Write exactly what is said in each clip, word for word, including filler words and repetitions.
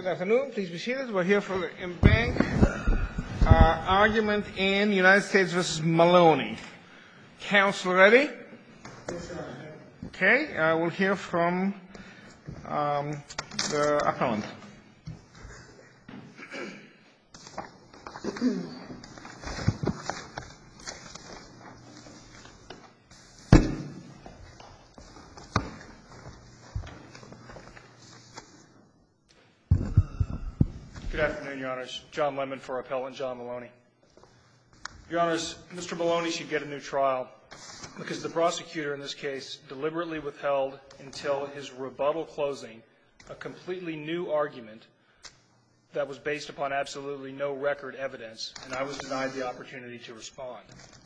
Good afternoon. Please be seated. We're here for the in-bank uh, argument in United States versus Maloney. Counsel ready? Yes, sir. Okay. Uh, we'll hear from um, the appellant. Good afternoon, Your Honors. John Lemon for Appellant John Maloney. Your Honors, Mister Maloney should get a new trial because the prosecutor in this case deliberately withheld until his rebuttal closing a completely new argument that was based upon absolutely no record evidence, and I was denied the opportunity to respond.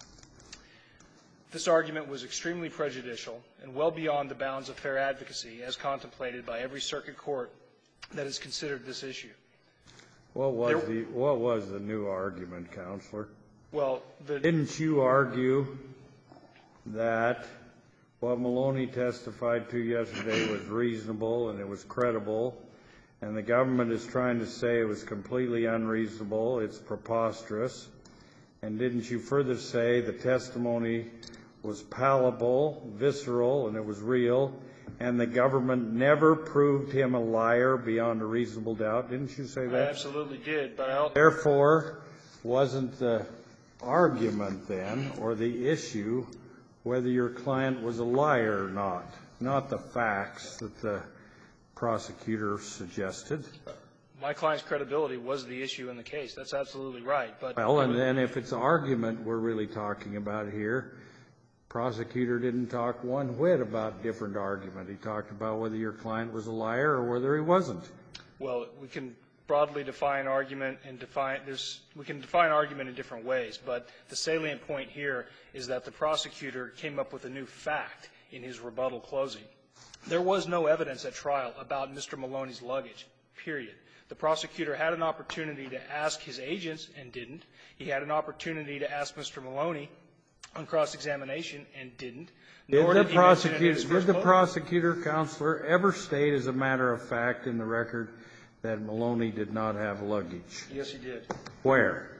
This argument was extremely prejudicial and well beyond the bounds of fair advocacy as contemplated by every circuit court that has considered this issue. What was there, the what was the new argument, Counselor? Well, the, didn't you argue that what Maloney testified to yesterday was reasonable and it was credible, and the government is trying to say it was completely unreasonable, it's preposterous, and didn't you further say the testimony was palpable, visceral, and it was real, and the government never proved him a liar beyond a reasonable doubt? Didn't you say that? I absolutely did, but I'll... Therefore, wasn't the argument then, or the issue, whether your client was a liar or not, not the facts that the prosecutor suggested? My client's credibility was the issue in the case. That's absolutely right. But well, and then if it's argument we're really talking about here, prosecutor didn't talk one whit about different argument. He talked about whether your client was a liar or whether he wasn't. Well, we can broadly define argument and define there's we can define argument in different ways, but the salient point here is that the prosecutor came up with a new fact in his rebuttal closing. There was no evidence at trial about Mister Maloney's luggage, period. The prosecutor had an opportunity to ask his agents and didn't. He had an opportunity to ask Mister Maloney on cross-examination and didn't. Did Nor the did he mention it in prosecutor, his did first the closing. prosecutor, Counselor, ever state as a matter of fact in the record that Maloney did not have luggage? Yes, he did. Where?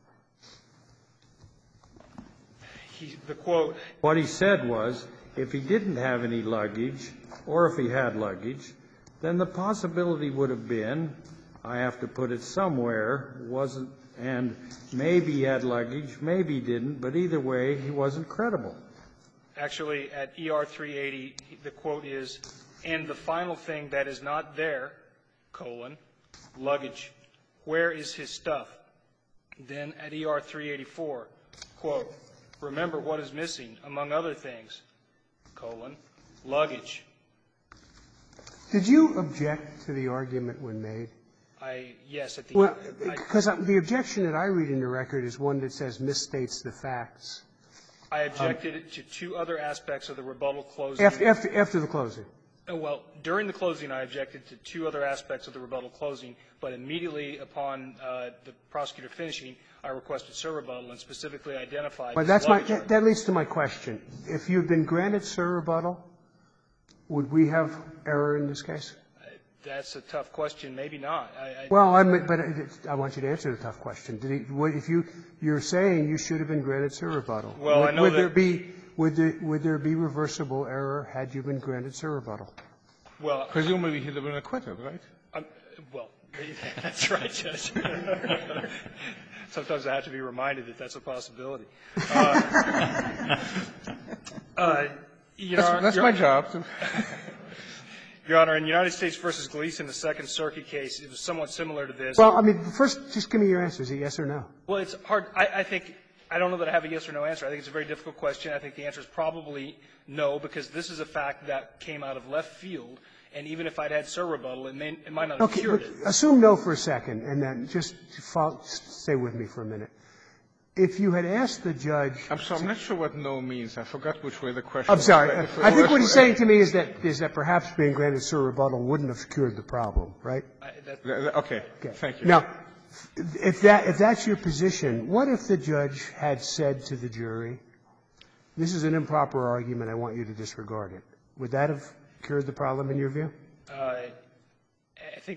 He, the quote. What he said was, if he didn't have any luggage, or if he had luggage, then the possibility would have been, I have to put it somewhere, wasn't, and maybe he had luggage, maybe he didn't, but either way, he wasn't credible. Actually, at E R three eighty, the quote is, and the final thing that is not there, colon, luggage. Where is his stuff? Then at E R three eighty-four, quote, remember what is missing, among other things, colon, luggage. Did you object to the argument when made? I, yes, at the Well, because the objection that I read in the record is one that says misstates the facts. I objected um, to two other aspects of the rebuttal closing. After, after, after the closing. Oh, well, during the closing, I objected to two other aspects of the rebuttal closing, but immediately upon uh, the prosecutor finishing, I requested surrebuttal and specifically identified. But that's my, that, that leads to my question. If you'd been granted surrebuttal, would we have error in this case? That's a tough question. Maybe not. I, I, well, I'm, but I want you to answer the tough question. Did he, would, if you, you're saying you should have been granted surrebuttal. Well, would, I know would that there be, would there, would there be reversible error had you been granted surrebuttal? Well, presumably he'd have been acquitted, right? Um, well, that's right, Judge. Sometimes I have to be reminded that that's a possibility. Uh, uh, you that's know, that's my job. To Your Honor, in United States versus Gleason, the Second Circuit case, it was somewhat similar to this. Well, I mean, first, just give me your answer. Is it yes or no? Well, it's hard. I, I think I don't know that I have a yes or no answer. I think it's a very difficult question. I think the answer is probably no, because this is a fact that came out of left field, and even if I'd had surrebuttal, it, may, it might not have okay, cured but it. Assume no for a second, and then just follow, stay with me for a minute. If you had asked the judge... I'm sorry, I'm not sure what no means. I forgot which way the question I'm sorry. was. I think what he's saying to me is that, is that perhaps being granted surrebuttal wouldn't have cured the problem, right? I, that, okay. okay. Thank you. Now, if, that, if that's your position, what if the judge had said to the jury, this is an improper argument, I want you to disregard it? Would that have cured the problem in your view? Uh, I think the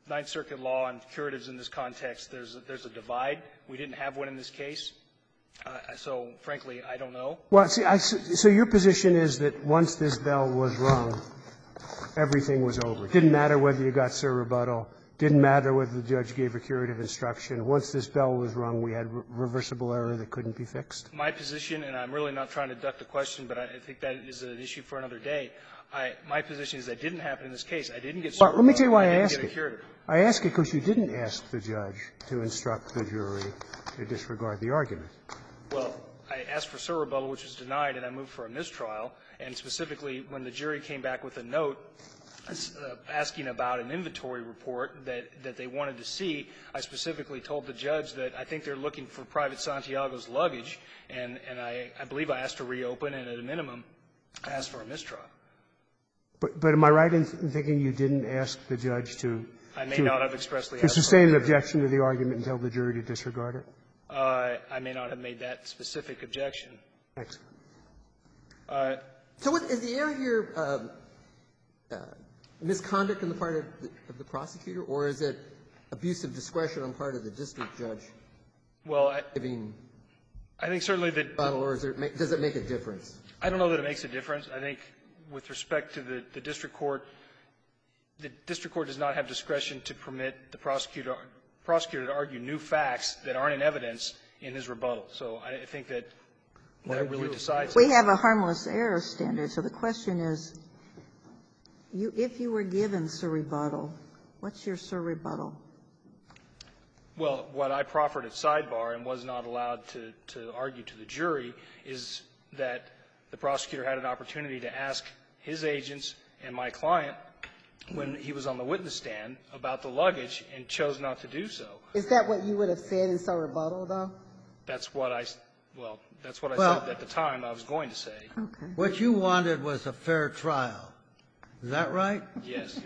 Ninth Circuit law on curatives in this context, there's a, there's a divide. We didn't have one in this case. Uh, so, frankly, I don't know. Well, see, I, so your position is that once this bell was rung, everything was over. It didn't matter whether you got sur rebuttal. Didn't matter whether the judge gave a curative instruction. Once this bell was rung, we had re- reversible error that couldn't be fixed. My position, and I'm really not trying to duck the question, but I think that is an issue for another day. I, my position is that didn't happen in this case. I didn't get sur Well, let me tell you why I, I ask get a it. curative. I ask it because you didn't ask the judge to instruct the jury to disregard the argument. Well, I asked for sur rebuttal, which was denied, and I moved for a mistrial. And specifically, when the jury came back with a note uh, asking about an inventory report that, that they wanted to see, I specifically told the judge that I think they're looking for Private Santiago's luggage, and, and I, I believe I asked to reopen, and at a minimum, I asked for a mistrial. But, but am I right in thinking you didn't ask the judge to I may to, not have expressly to asked sustain for an objection to the argument and tell the jury to disregard it? Uh, I may not have made that specific objection. Thanks. Uh, So what, is the error here um, uh, misconduct on the part of the, of the prosecutor, or is it abuse of discretion on part of the district judge well, I, giving I think certainly that rebuttal, or is it, ma- does it make a difference? I don't know that it makes a difference. I think with respect to the, the district court, the district court does not have discretion to permit the prosecutor, prosecutor to argue new facts that aren't in evidence in his rebuttal. So I think that that really decides. We have a harmless error standard, so the question is, you, if you were given sur rebuttal, what's your sur rebuttal? Well, what I proffered at sidebar and was not allowed to, to argue to the jury is that the prosecutor had an opportunity to ask his agents and my client when he was on the witness stand about the luggage and chose not to do so. Is that what you would have said in sur rebuttal, though? That's what I, well, that's what I Well- said at the time I was going to say. Okay. What you wanted was a fair trial. Is that right? Yes.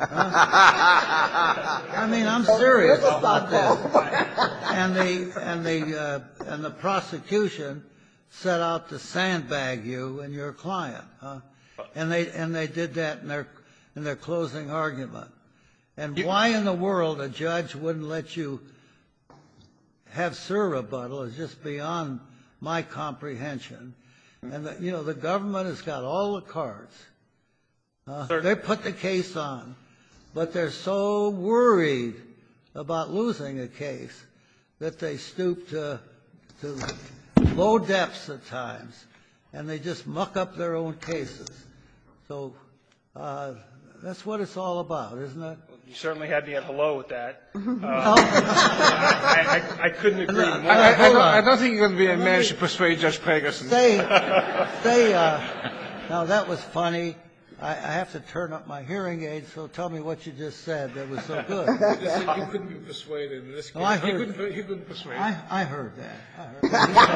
I mean, I'm serious about this. And the and the uh, and the prosecution set out to sandbag you and your client, huh? And they and they did that in their in their closing argument. And why in the world a judge wouldn't let you have sur rebuttal is just beyond my comprehension. And the, you know, the government has got all the cards. Uh, they put the case on, but they're so worried about losing a case that they stoop to, to low depths at times, and they just muck up their own cases. So uh, that's what it's all about, isn't it? You certainly had me at hello with that. Uh, I, I, I couldn't agree more. I, I, don't, I don't think you're going to be a man to persuade Judge Pegerson. Say, say, uh, now that was funny. I, I have to turn up my hearing aid, so tell me what you just said. That was so good. He couldn't be persuaded in this case. Oh, I he, heard- couldn't, he couldn't persuade. I, I heard that. I heard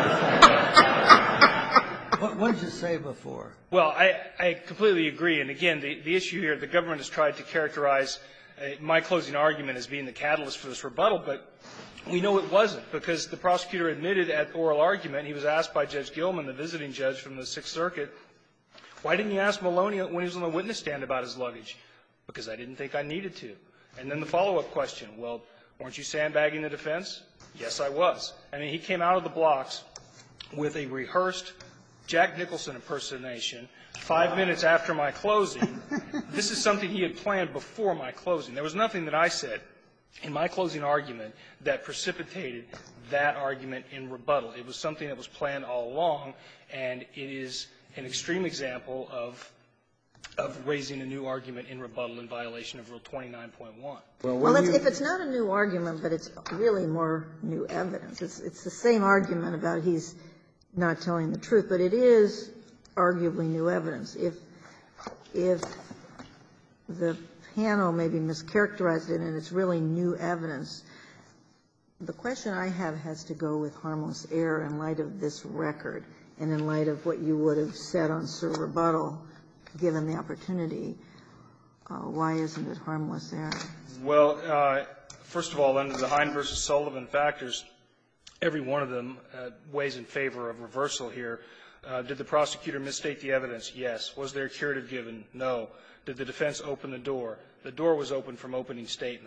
that. what, what did you say before? Well, I, I completely agree. And again, the, the issue here, the government has tried to characterize uh, my closing argument as being the catalyst for this rebuttal, but we know it wasn't, because the prosecutor admitted at oral argument, he was asked by Judge Gilman, the visiting judge from the Sixth Circuit, why didn't you ask Maloney when he was on the witness stand about his luggage? Because I didn't think I needed to. And then the follow-up question, well, weren't you sandbagging the defense? Yes, I was. I mean, he came out of the blocks with a rehearsed Jack Nicholson impersonation five minutes after my closing. This is something he had planned before my closing. There was nothing that I said in my closing argument that precipitated that argument in rebuttal. It was something that was planned all along, and it is an extreme example of of raising a new argument in rebuttal in violation of Rule twenty-nine point one. Well, it's, if it's not a new argument, but it's really more new evidence, it's, it's the same argument about he's not telling the truth, but it is arguably new evidence. If, if the panel maybe mischaracterized it and it's really new evidence, the question I have has to go with harmless error in light of this record and in light of what you would have said on sur rebuttal, given the opportunity. Uh, why isn't it harmless error? Well, uh, first of all, under the Hine versus Sullivan factors, every one of them uh, weighs in favor of reversal here. Uh, did the prosecutor misstate the evidence? Yes. Was there a curative given? No. Did the defense open the door? The door was open from opening statement.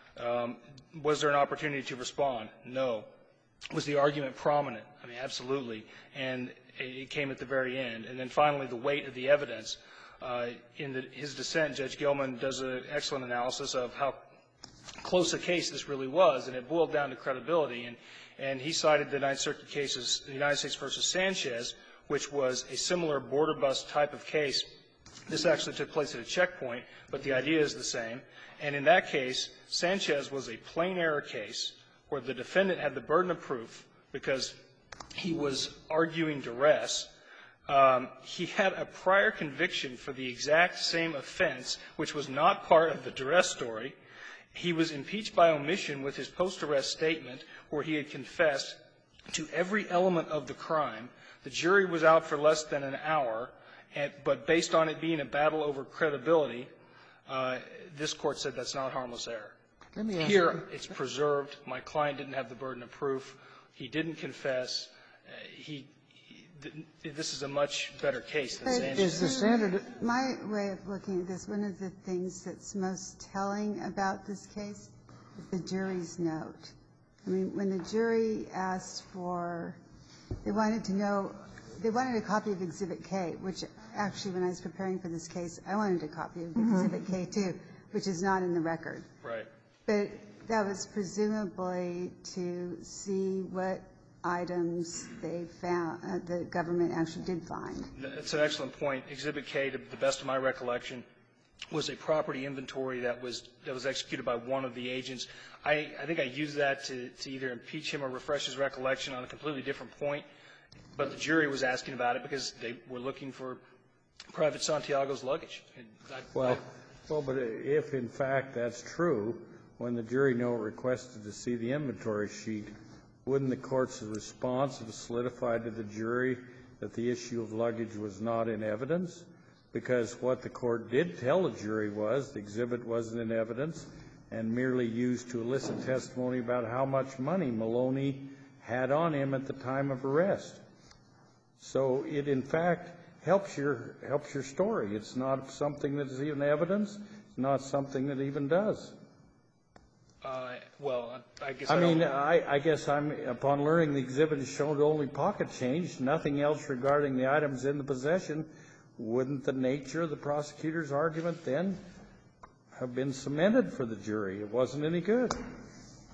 Um, was there an opportunity to respond? No. Was the argument prominent? I mean, absolutely. And it came at the very end. And then finally, the weight of the evidence. Uh, in the, his dissent, Judge Gilman does an excellent analysis of how close a case this really was, and it boiled down to credibility. And, and he cited the Ninth Circuit cases, the United States versus Sanchez, which was a similar border bust type of case. This actually took place at a checkpoint, but the idea is the same. And in that case, Sanchez was a plain error case where the defendant had the burden of proof because he was arguing duress. Um, he had a prior conviction for the exact same offense, which was not part of the duress story. He was impeached by omission with his post-arrest statement where he had confessed to every element of the crime. The jury was out for less than an hour, and, but based on it being a battle over credibility, uh, this Court said that's not harmless error. Let me ask Here, you. it's preserved. My client didn't have the burden of proof. He didn't confess. Uh, he, he, this is a much better case than Sanchez. Is the standard My way of looking at this, one of the things that's most telling about this case is the jury's note. I mean, when the jury asked for, they wanted to know, they wanted a copy of Exhibit K, which actually, when I was preparing for this case, I wanted a copy of mm-hmm. Exhibit K, too, which is not in the record. Right. But that was presumably to see what items they found, uh, the government actually did find. That's an excellent point. Exhibit K, to the best of my recollection, was a property inventory that was that was executed by one of the agents. I, I think I used that to, to either impeach him or refresh his recollection on a completely different point. But the jury was asking about it because they were looking for Private Santiago's luggage. And I, Well, well, but if in fact that's true, when the jury note requested to see the inventory sheet, wouldn't the court's response have solidified to the jury that the issue of luggage was not in evidence? Because what the court did tell the jury was the exhibit wasn't in evidence and merely used to elicit testimony about how much money Maloney had on him at the time of arrest. So it, in fact, helps your helps your story. It's not something that is even evidence. It's not something that even does. Uh, well, I guess I, I don't mean, I, I guess I'm upon learning the exhibit showed only pocket change, nothing else regarding the items in the possession. Wouldn't the nature of the prosecutor's argument then have been cemented for the jury? It wasn't any good. I,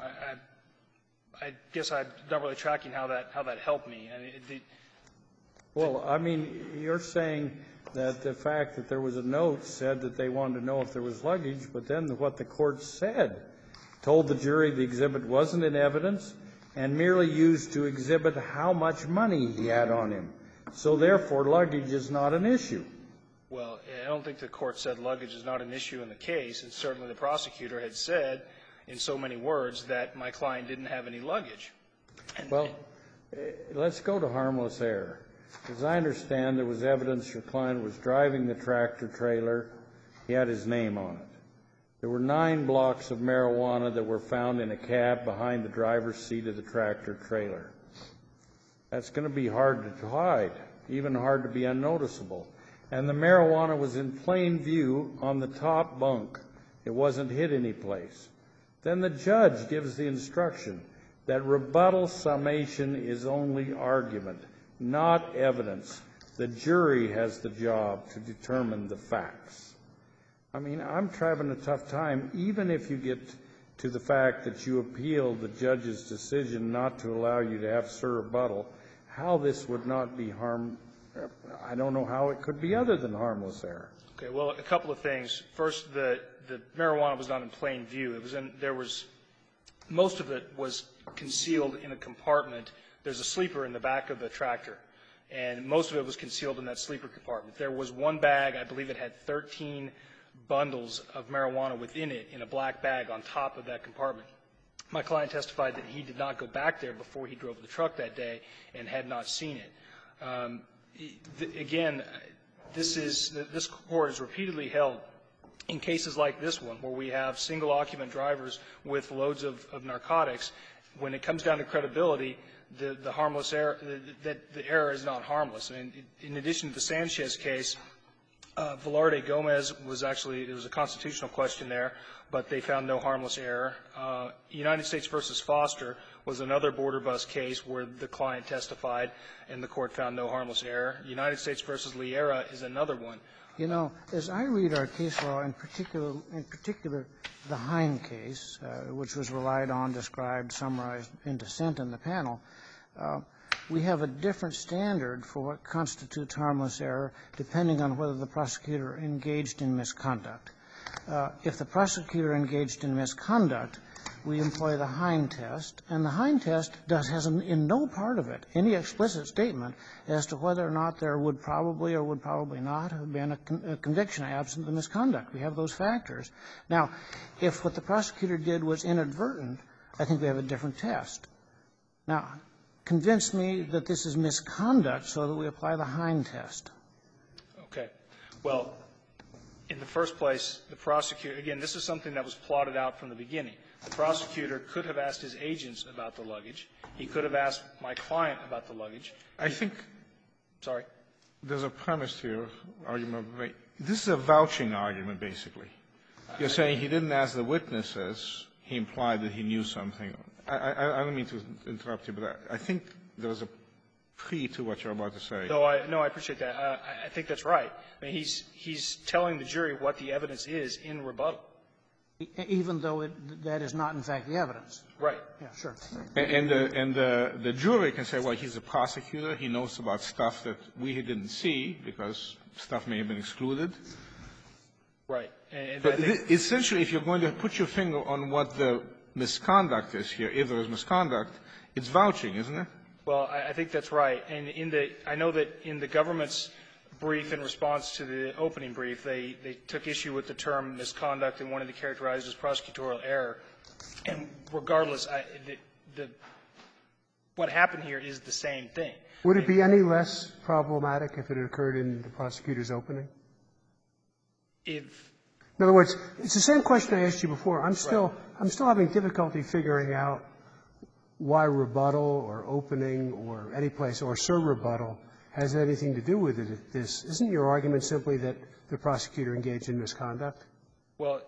I, I guess I'm not really tracking how that how that helped me. I mean, the, Well, I mean, you're saying that the fact that there was a note said that they wanted to know if there was luggage, but then what the court said told the jury the exhibit wasn't in evidence and merely used to exhibit how much money he had on him. So therefore, luggage is not an issue. Well, I don't think the court said luggage is not an issue in the case, and certainly the prosecutor had said in so many words that my client didn't have any luggage. And, well, let's go to harmless error. As I understand, there was evidence your client was driving the tractor trailer. He had his name on it. There were nine blocks of marijuana that were found in a cab behind the driver's seat of the tractor trailer. That's going to be hard to hide, even hard to be unnoticeable. And the marijuana was in plain view on the top bunk. It wasn't hid anyplace. Then the judge gives the instruction that rebuttal summation is only argument, not evidence. The jury has the job to determine the facts. I mean, I'm having a tough time, even if you get to the fact that you appealed the judge's decision not to allow you to have sir rebuttal, how this would not be harm. I don't know how it could be other than harmless error. Okay, well, a couple of things. First, the, the marijuana was not in plain view. It was in, there was, most of it was concealed in a compartment. There's a sleeper in the back of the tractor, and most of it was concealed in that sleeper compartment. There was one bag, I believe it had thirteen bundles of marijuana within it in a black bag on top of that compartment. My client testified that he did not go back there before he drove the truck that day and had not seen it. Um, th- again, this is this court has repeatedly held in cases like this one where we have single occupant drivers with loads of, of narcotics. When it comes down to credibility, the, the harmless error, the, the, the error is not harmless. And in addition to the Sanchez case, Uh, Velarde Gomez was actually, there was a constitutional question there, but they found no harmless error. Uh, United States versus Foster was another border bus case where the client testified and the court found no harmless error. United States versus Liera is another one. You know, as I read our case law, in particular, in particular the Hine case, uh, which was relied on, described, summarized in dissent in the panel, uh, we have a different standard for what constitutes harmless error depending on whether the prosecutor engaged in misconduct. Uh, if the prosecutor engaged in misconduct, we employ the Hine test, and the Hine test does has in, in no part of it any explicit statement as to whether or not there would probably or would probably not have been a, con a conviction absent the misconduct. We have those factors. Now, if what the prosecutor did was inadvertent, I think we have a different test. Now, convince me that this is misconduct so that we apply the Hine test. Okay. Well, in the first place, the prosecutor, again, this is something that was plotted out from the beginning. The prosecutor could have asked his agents about the luggage. He could have asked my client about the luggage. I think Sorry. there's a premise to your argument. This is a vouching argument, basically. You're saying he didn't ask the witnesses. He implied that he knew something. I, I, I don't mean to interrupt you, but I, I think there's a pre to what you're about to say. No, I, no, I appreciate that. Uh, I, I think that's right. I mean, he's, he's telling the jury what the evidence is in rebuttal. Even though it, that is not, in fact, the evidence. Right. Yeah, sure. And, and, the, and the, the jury can say, well, he's a prosecutor. He knows about stuff that we didn't see because stuff may have been excluded. Right. And, and but I think essentially, if you're going to put your finger on what the misconduct is here, if there is misconduct, it's vouching, isn't it? Well, I, I think that's right. And in the, I know that in the government's brief in response to the opening brief, they, they took issue with the term misconduct and wanted to characterize it as prosecutorial error. And regardless, I, the, the, what happened here is the same thing. Would it be any less problematic if it occurred in the prosecutor's opening? If, in other words, it's the same question I asked you before. I'm still, I'm still having difficulty figuring out why rebuttal or opening or any place or sur rebuttal has anything to do with it. This isn't your argument simply that the prosecutor engaged in misconduct? Well,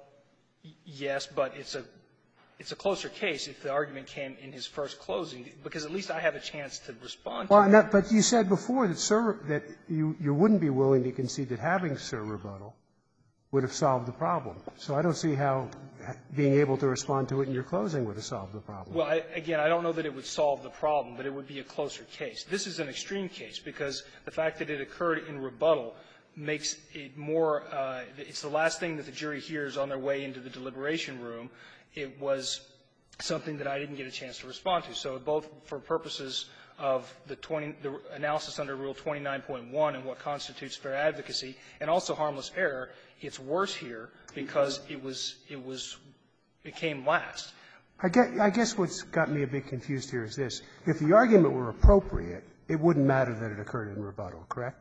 yes, but it's a it's a closer case if the argument came in his first closing, because at least I have a chance to respond to well, it. Not, but you said before that sur, that you you wouldn't be willing to concede that having sur rebuttal would have solved the problem. So I don't see how being able to respond to it in your closing would have solved the problem. Well, I, again, I don't know that it would solve the problem, but it would be a closer case. This is an extreme case because the fact that it occurred in rebuttal makes it more uh, – it's the last thing that the jury hears on their way into the deliberation room. It was something that I didn't get a chance to respond to. So both for purposes of the, twenty, the analysis under Rule twenty-nine point one and what constitutes fair advocacy and also harmless error, it's worse here because it was – it was – it came last. I guess, I guess what's got me a bit confused here is this. If the argument were appropriate, it wouldn't matter that it occurred in rebuttal, correct?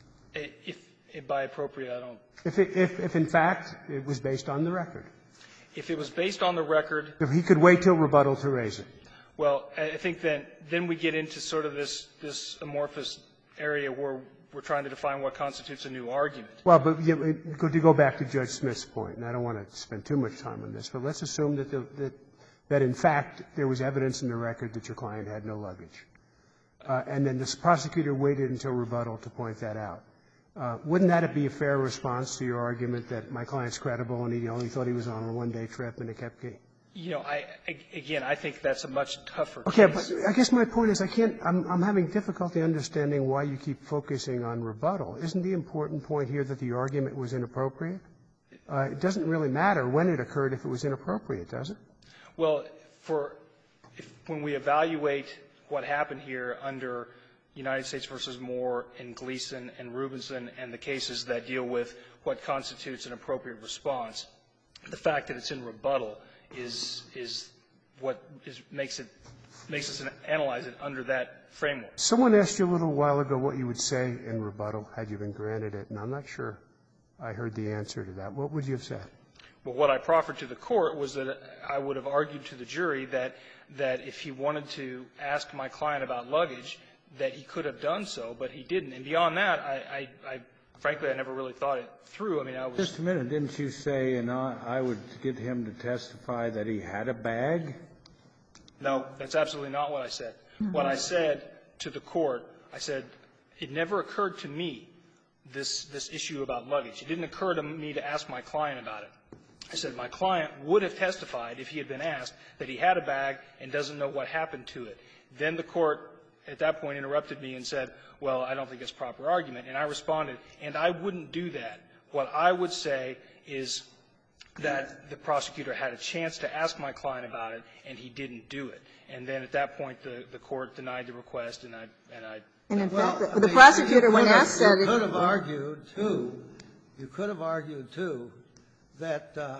If, if by appropriate, I don't – If, it, if, if in fact it was based on the record. If it was based on the record – If he could wait till rebuttal to raise it. Well, I think then, then we get into sort of this, this amorphous area where we're trying to define what constitutes a new argument. Well, but you, to go back to Judge Smith's point, and I don't want to spend too much time on this, but let's assume that, the, that, that in fact there was evidence in the record that your client had no luggage. Uh, and then the prosecutor waited until rebuttal to point that out. Uh, wouldn't that be a fair response to your argument that my client's credible and he only thought he was on a one-day trip and it kept getting? You know, I, again, I think that's a much tougher Okay, case. but I guess my point is I can't, I'm, I'm having difficulty understanding why you keep focusing on rebuttal. Isn't the important point here that the argument was inappropriate? Uh, it doesn't really matter when it occurred if it was inappropriate, does it? Well, for, if, when we evaluate what happened here under United States versus Moore and Gleason and Rubinson and the cases that deal with what constitutes an appropriate response, the fact that it's in rebuttal is is what is makes it makes us analyze it under that framework. Someone asked you a little while ago what you would say in rebuttal had you been granted it, and I'm not sure I heard the answer to that. What would you have said? Well, what I proffered to the court was that I would have argued to the jury that that if he wanted to ask my client about luggage, that he could have done so, but he didn't. And beyond that, I, I, I frankly, I never really thought it through. I mean, I was... Just a minute. Didn't you say, and I, I would get him to testify that he had a bag? No, that's absolutely not what I said. What I said to the court, I said, it never occurred to me, this, this issue about luggage. It didn't occur to me to ask my client about it. I said my client would have testified if he had been asked that he had a bag and doesn't know what happened to it. Then the court at that point interrupted me and said, well, I don't think it's proper argument. And I responded, and I wouldn't do that. What I would say is that the prosecutor had a chance to ask my client about it, and he didn't do it. And then at that point, the, the court denied the request, and I and I. And in Well, fact, I the, the mean, prosecutor, you when could have- asked that, You it- could have argued, too, you could have argued, too, that uh,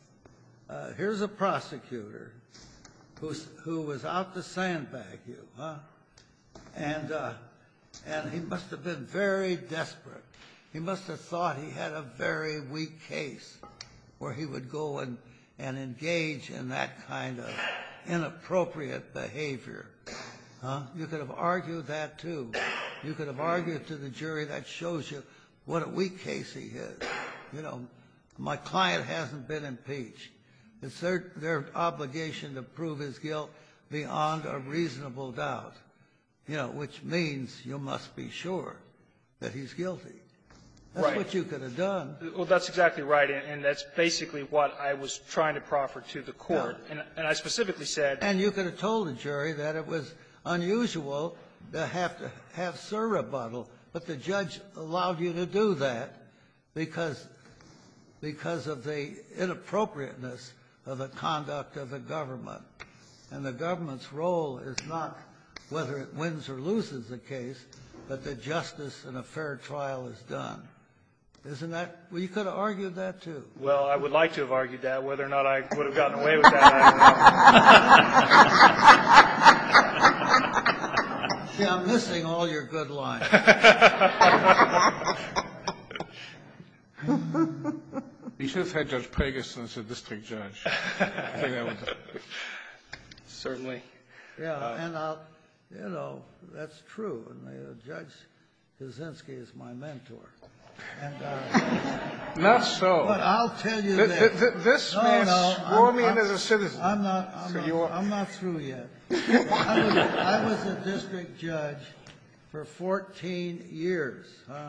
uh, here's a prosecutor who's, who was out to sandbag you, huh? And, uh, and he must have been very desperate. He must have thought he had a very weak case where he would go and, and engage in that kind of inappropriate behavior. Huh? You could have argued that, too. You could have argued to the jury that shows you what a weak case he is. You know, my client hasn't been impeached. It's their, their obligation to prove his guilt beyond a reasonable doubt, you know, which means you must be sure that he's guilty. That's Right. what you could have done. Well, that's exactly right, and, and that's basically what I was trying to proffer to the court. Yeah. And, and I specifically said. And you could have told the jury that it was unusual to have to have surrebuttal, but the judge allowed you to do that because, because of the inappropriateness of the conduct of the government. And the government's role is not whether it wins or loses the case, but that justice and a fair trial is done. Isn't that? Well, you could have argued that, too. Well, I would like to have argued that. Whether or not I would have gotten away with that, I don't know. See, I'm missing all your good lines. You should have had Judge Pragerson as a district judge. I think that would. Certainly. Yeah, and I'll, you know, that's true. And the, Judge Kaczynski is my mentor. And, uh, Not so. but I'll tell you Th- this. th- th- this no, man no, swore I'm- me in I'm- as a citizen. I'm not. I'm, So not, you are- I'm not through yet. I was, I was a district judge for fourteen years, huh?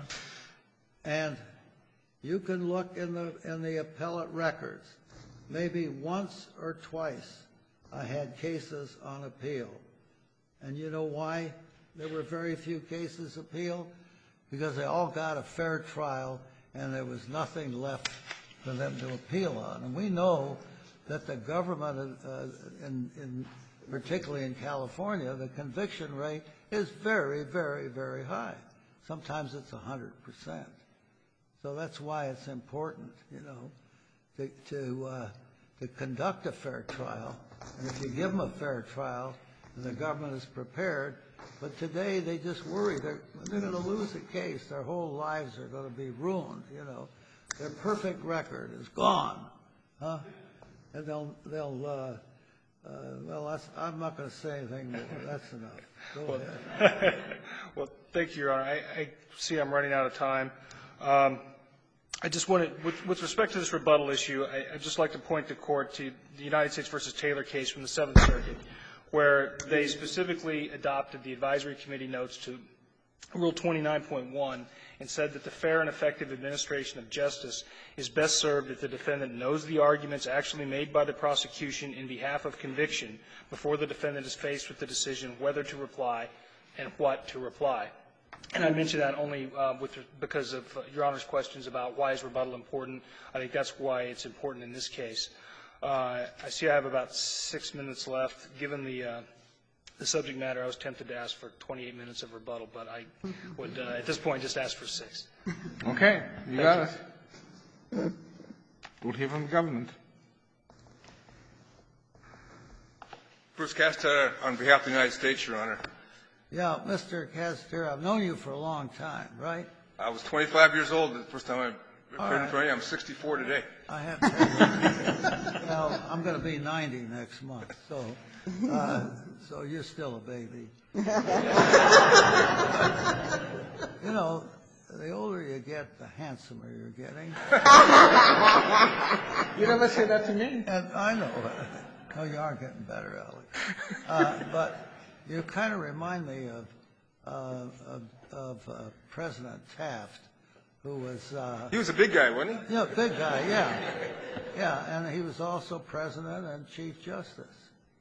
And you can look in the in the appellate records. Maybe once or twice I had cases on appeal. And you know why there were very few cases appealed? Because they all got a fair trial and there was nothing left for them to appeal on. And we know that the government, uh, in, in, particularly in California, the conviction rate is very, very, very high. Sometimes it's one hundred percent. So that's why it's important, you know, to, to, uh, to conduct a fair trial. And if you give them a fair trial, and the government is prepared, but today they just worry they're, they're going to lose a case. Their whole lives are going to be ruined, you know. Their perfect record is gone, huh? And they'll, they'll, uh, uh, well, that's, I'm not going to say anything more. That's enough. Go Well, ahead. well, thank you, Your Honor. I, I see I'm running out of time. Um, I just wanted, with, with respect to this rebuttal issue, I, I'd just like to point the Court to the United States versus Taylor case from the Seventh Circuit, where they specifically adopted the advisory committee notes to Rule twenty-nine point one and said that the fair and effective administration of justice is best served if the defendant knows the arguments actually made by the prosecution in behalf of conviction before the defendant is faced with the decision whether to reply and what to reply. And I mention that only uh, with, because of uh, Your Honor's questions about why is rebuttal important. I think that's why it's important in this case. Uh, I see I have about six minutes left. Given the, uh, the subject matter, I was tempted to ask for twenty-eight minutes of rebuttal, but I would, uh, at this point, just ask for six. Okay, you got it. We'll hear from the government. Bruce Castetter, on behalf of the United States, Your Honor. Yeah, Mister Castor, I've known you for a long time, right? I was twenty-five years old the first time I All appeared in right. front of you. I'm sixty-four today. I have to. Well, I'm going to be ninety next month, so uh, so you're still a baby. You know, the older you get, the handsomer you're getting. You never say that to me. And I know. No, you are getting better, Alex. Uh, but you kind of remind me of uh, of, of uh, President Taft, who was uh, He was a big guy, wasn't he? yeah, big guy, yeah, yeah, and he was also president and chief justice.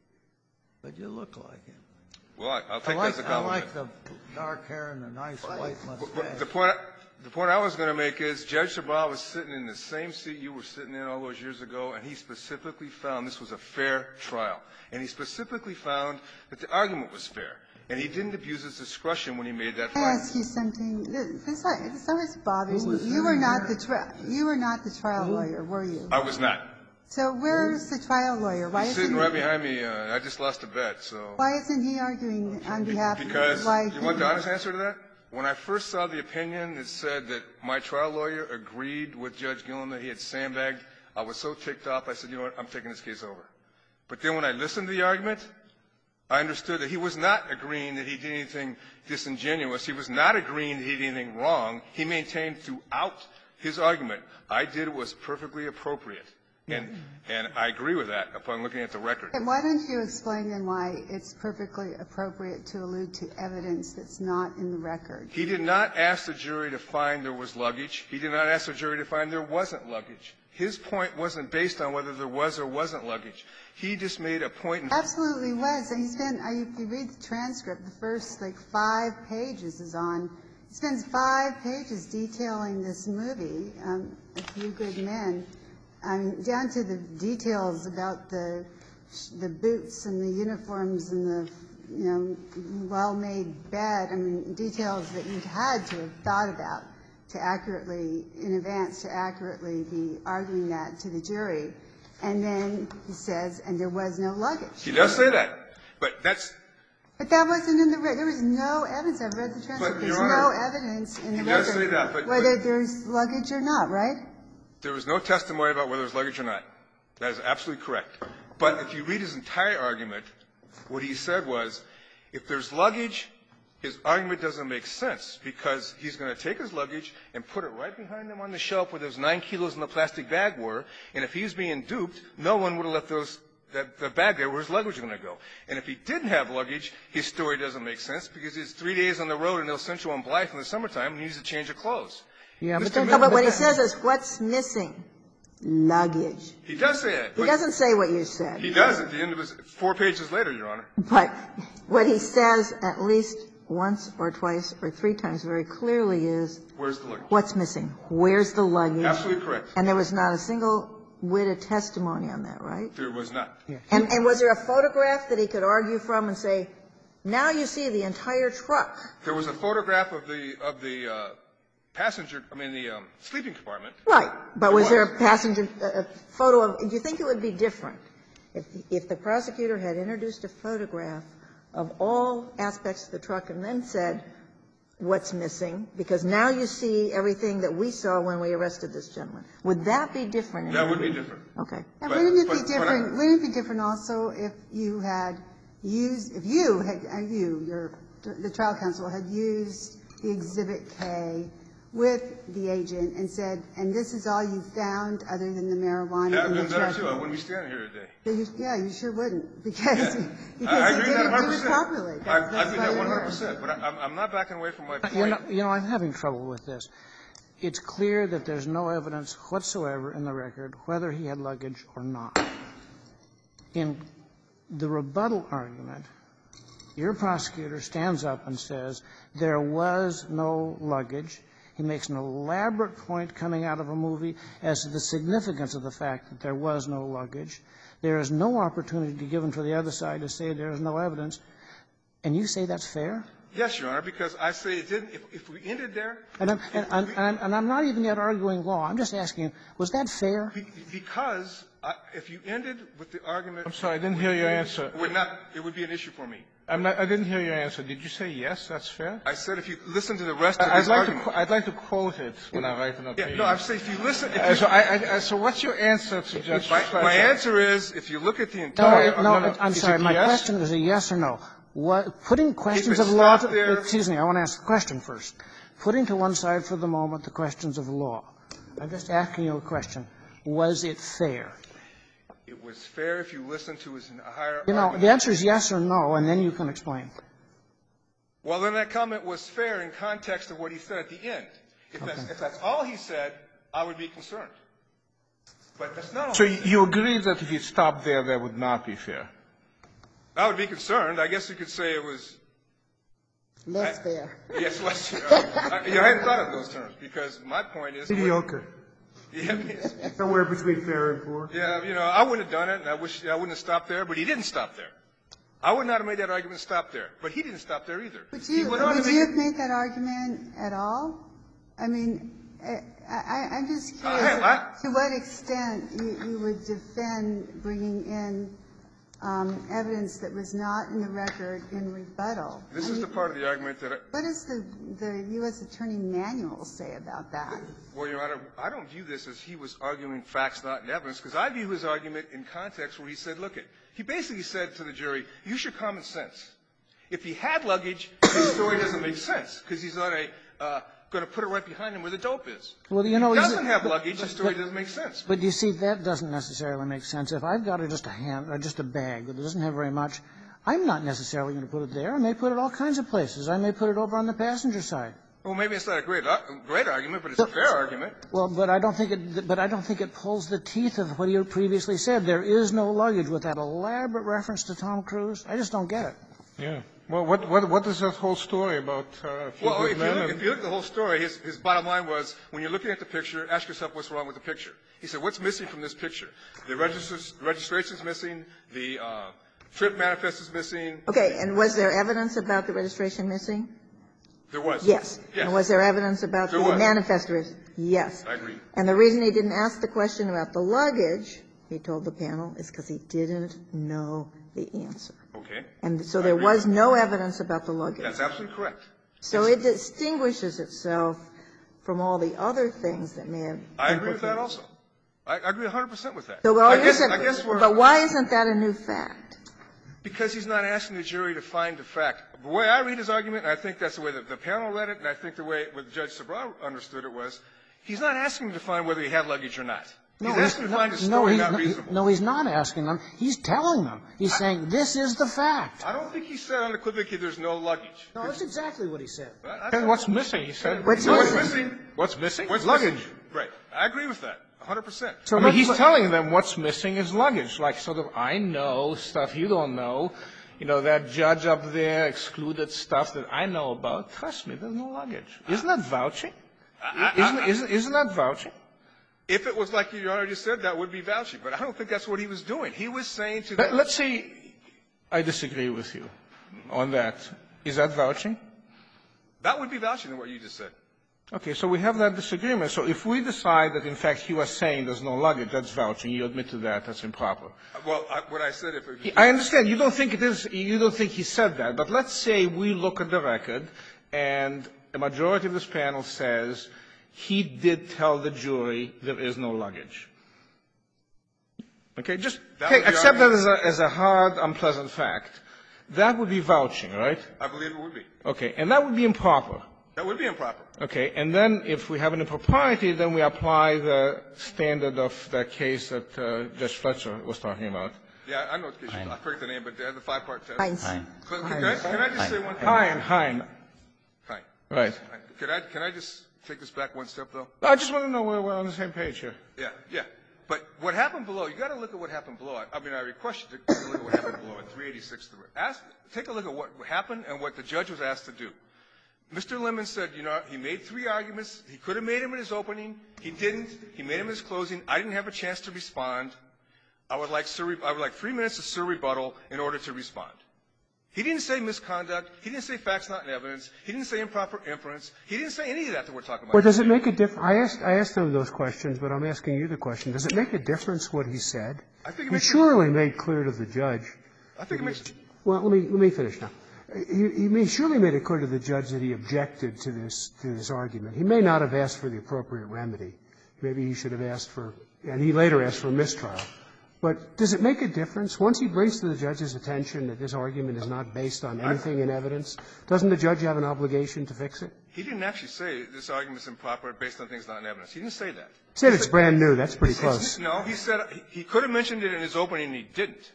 But you look like him. Well, I- I'll take I like, that as a I compliment. like the dark hair and the nice white But- mustache. but The point, the point I was going to make is Judge Sabal was sitting in the same seat you were sitting in all those years ago, and he specifically found this was a fair trial. And he specifically found that the argument was fair. And he didn't abuse his discretion when he made that Can I finding. ask you something? This, this always bothers me. You were not the tri- you were not the trial lawyer, were you? I was not. So where's the trial lawyer? Why He's isn't sitting he, right behind me. Uh, I just lost a bet, so. why isn't he arguing on behalf Because, of why you want the honest answer to that? When I first saw the opinion that said that my trial lawyer agreed with Judge Gillen that he had sandbagged, I was so ticked off, I said, you know what, I'm taking this case over. But then when I listened to the argument, I understood that he was not agreeing that he did anything disingenuous. He was not agreeing that he did anything wrong. He maintained throughout his argument, I did what was perfectly appropriate. And, and I agree with that upon looking at the record. And why don't you explain then why it's perfectly appropriate to allude to evidence that's not in the record? He did not ask the jury to find there was luggage. He did not ask the jury to find there wasn't luggage. His point wasn't based on whether there was or wasn't luggage. He just made a point. Absolutely was. And he spent, if you read the transcript, the first like five pages is on, he spends five pages detailing this movie, um, A Few Good Men, um, down to the details about the the boots and the uniforms and the, you know, well-made bed. I mean, details that you'd had to have thought about to accurately, in advance, to accurately be arguing that to the jury. And then he says, and there was no luggage. He does say that. But that's. But that wasn't in the record. There was no evidence. I've read the transcript. But, There's Your no Honor, evidence in the he does record say that, but- whether but- there's luggage or not, right? There was no testimony about whether there was luggage or not. That is absolutely correct. But if you read his entire argument, what he said was, if there's luggage, his argument doesn't make sense because he's going to take his luggage and put it right behind him on the shelf where those nine kilos in the plastic bag were, and if he's being duped, no one would have left those that the bag there where his luggage was going to go. And if he didn't have luggage, his story doesn't make sense because he's three days on the road in El Centro and Blythe in the summertime and he needs a change of clothes. Yeah, but, Mister then, No, but what he then- says is, what's missing? Luggage. He does say that. He but doesn't say what you said. He does at the end of his four pages later, Your Honor. But what he says at least once or twice or three times very clearly is, Where's the luggage? what's missing? Where's the luggage? Absolutely correct. And there was not a single whit of testimony on that, right? There was not. And, and was there a photograph that he could argue from and say, now you see the entire truck? There was a photograph of the of the uh, passenger, I mean the um, sleeping compartment. Right. But There was there was. a passenger, a a photo of, do you think it would be different if, if the prosecutor had introduced a photograph of all aspects of the truck and then said, what's missing? Because now you see everything that we saw when we arrested this gentleman. Would that be different? in That your would be view? different. Okay. And But- wouldn't it but- be but I- different, wouldn't it be different also if you had used, if you had, uh, you, your, the trial counsel had used the Exhibit K with the agent and said, and this is all you found other than the marijuana That in would the have been better truck? too. I wouldn't be standing here today. Yeah, you- Yeah, you sure wouldn't, because, Yeah. because I, I he agree with that didn't one do hundred it percent. properly. I, That's- I that's agree why that you're one hundred here. percent. But I, I'm, I'm not backing away from my point. You know, you know, I'm having trouble with this. It's clear that there's no evidence whatsoever in the record whether he had luggage or not. In the rebuttal argument, your prosecutor stands up and says there was no luggage. He makes an elaborate point coming out of a movie as to the significance of the fact that there was no luggage. There is no opportunity given for the other side to say there is no evidence. And you say that's fair? Yes, Your Honor, because I say it didn't. If, if we ended there, And I'm, and, I'm, and, I'm, and I'm not even yet arguing law. I'm just asking, was that fair? be, because I, if you ended with the argument, I'm sorry, I didn't hear your answer. it would not. It would be an issue for me. I'm not, I didn't hear your answer. Did you say yes, that's fair? I said if you listen to the rest of I'd his like, argument. to, qu- I'd like to quote it when I write an Yeah, opinion. no, I'm saying if you listen. If Uh, you, so, I, I, I- so what's your answer to Judge my, Fletcher? my answer is, if you look at the No, entire. no, no, no. I'm Is sorry. it My yes? question is a yes or no. What, putting questions If of it law stopped to, there- excuse me, I want to ask the question first. putting to one side for the moment the questions of law, I'm just asking you a question. Was it fair? It was fair if you listened to his higher You know, argument. the answer is yes or no, and then you can explain. Well, then that comment was fair in context of what he said at the end. If, Okay. that's, if that's all he said, I would be concerned. But that's not all So he said. you agree that if you stopped there, that would not be fair? I would be concerned. I guess you could say it was Less I- fair. Yes, less fair. I, you know, I hadn't thought of those terms because my point is Mediocre. Yeah, yes. Somewhere between fair and poor. Yeah, you know, I wouldn't have done it, and I wish I wouldn't have stopped there, but he didn't stop there. I would not have made that argument stop there, but he didn't stop there either. Would He you, went on to would make you it- have made that argument at all? I mean, I, I, I'm just curious I- I- to what extent you, you would defend bringing in um, evidence that was not in the record in rebuttal. This I is mean, the part of the argument that I, What does the, the U S Attorney Manual say about that? well, Your Honor, I don't view this as he was arguing facts, not in evidence, because I view his argument in context where he said, look, it, he basically said to the jury, use your common sense. If he had luggage, his story doesn't make sense, because he's not a uh, going to put it right behind him where the dope is. Well, you if know, he is doesn't it- have but- luggage, his but- story but- doesn't make sense. But you see, that doesn't necessarily make sense. If I've got a, just a hand or just a bag that doesn't have very much, I'm not necessarily going to put it there. I may put it all kinds of places. I may put it over on the passenger side. Well, maybe it's not a great, uh, great argument, but it's a fair argument. Well, but I don't think it. But I don't think it pulls the teeth of what you previously said. There is no luggage with that elaborate reference to Tom Cruise. I just don't get it. Yeah. Well, what what what is that whole story about? Uh, Few Well, Good if you, Men look, and- if you look at the whole story, his, his bottom line was, when you're looking at the picture, ask yourself what's wrong with the picture. He said, what's missing from this picture? The registers, registration's missing, the uh, trip manifest is missing. Okay, and was there evidence about the registration missing? There was. Yes. Yes. And was there evidence about There the was. manifest risk? Yes. I agree. And the reason he didn't ask the question about the luggage, he told the panel, is because he didn't know the answer. Okay. And so I there agree was with no evidence about the luggage. That's absolutely correct. So it distinguishes itself from all the other things that may have. I agree with that implicated. also. I, I agree one hundred percent with that. So all I you're guess, saying, I guess we're, but why isn't that a new fact? because he's not asking the jury to find the fact. The way I read his argument, and I think that's the way that the panel read it, and I think the way what Judge Sabra understood it was, he's not asking them to find whether he had luggage or not. He's No, asking them to find his no, story he's not not, reasonable. no, he's not asking them. He's telling them. He's saying, this is the fact. I don't think he said unequivocally there's no luggage. No, that's exactly what he said. That's And what's missing? He said. What's What's missing? missing? What's missing? What's luggage. missing? Right. I agree with that, one hundred percent. I mean, he's telling them what's missing is luggage. Like, sort of, I know stuff you don't know. You know, that judge up there excluded stuff that I know about. Trust me, there's no luggage. Isn't that vouching? Isn't, isn't, isn't that vouching? If it was like Your Honor just said, that would be vouching. But I don't think that's what he was doing. He was saying to Let, them, let's say I disagree with you on that. Is that vouching? that would be vouching than what you just said. Okay, so we have that disagreement. So if we decide that, in fact, he was saying there's no luggage, that's vouching. You admit to that. That's improper. Well, I, what I said, if it, I understand. You don't think it is. You don't think he said that. But let's say we look at the record, and a majority of this panel says he did tell the jury there is no luggage. Okay, just That take, would be accept that our- as a, as a hard, unpleasant fact. That would be vouching, right? I believe it would be. Okay, and that would be improper. That would be improper. Okay, and then if we have an impropriety, then we apply the standard of the case that uh, Judge Fletcher was talking about. Yeah, I know what case you I forget the name, but they have the five-part test. Heinz. Can, can, I, can I just say one thing? Hein, Hein, Hein. right. Could I, can I just take this back one step, though? I just want to know where we're on the same page here. Yeah, yeah. But what happened below, you got to look at what happened below. I, I mean, I request you to take a look at what happened below at three eighty-six. Ask, take a look at what happened and what the judge was asked to do. Mister Lemon said, you know, he made three arguments. He could have made them in his opening. He didn't. He made them in his closing. I didn't have a chance to respond. I would like, sur- I would like three minutes of sur rebuttal in order to respond. He didn't say misconduct. He didn't say facts not in evidence. He didn't say improper inference. He didn't say any of that that we're talking about. Well, does it make a difference? I asked, I asked him those questions, but I'm asking you the question. Does it make a difference what he said? I think it He makes surely made clear to the judge. I think it makes Well, let me, let me finish now. He, he may, surely made it clear to the judge that he objected to this, to this argument. He may not have asked for the appropriate remedy. Maybe he should have asked for, and he later asked for mistrial. But does it make a difference? Once he brings to the judge's attention that this argument is not based on anything in evidence, doesn't the judge have an obligation to fix it? He didn't actually say this argument is improper based on things not in evidence. He didn't say that. He said it's brand new. That's pretty close. No, he said he could have mentioned it in his opening, and he didn't.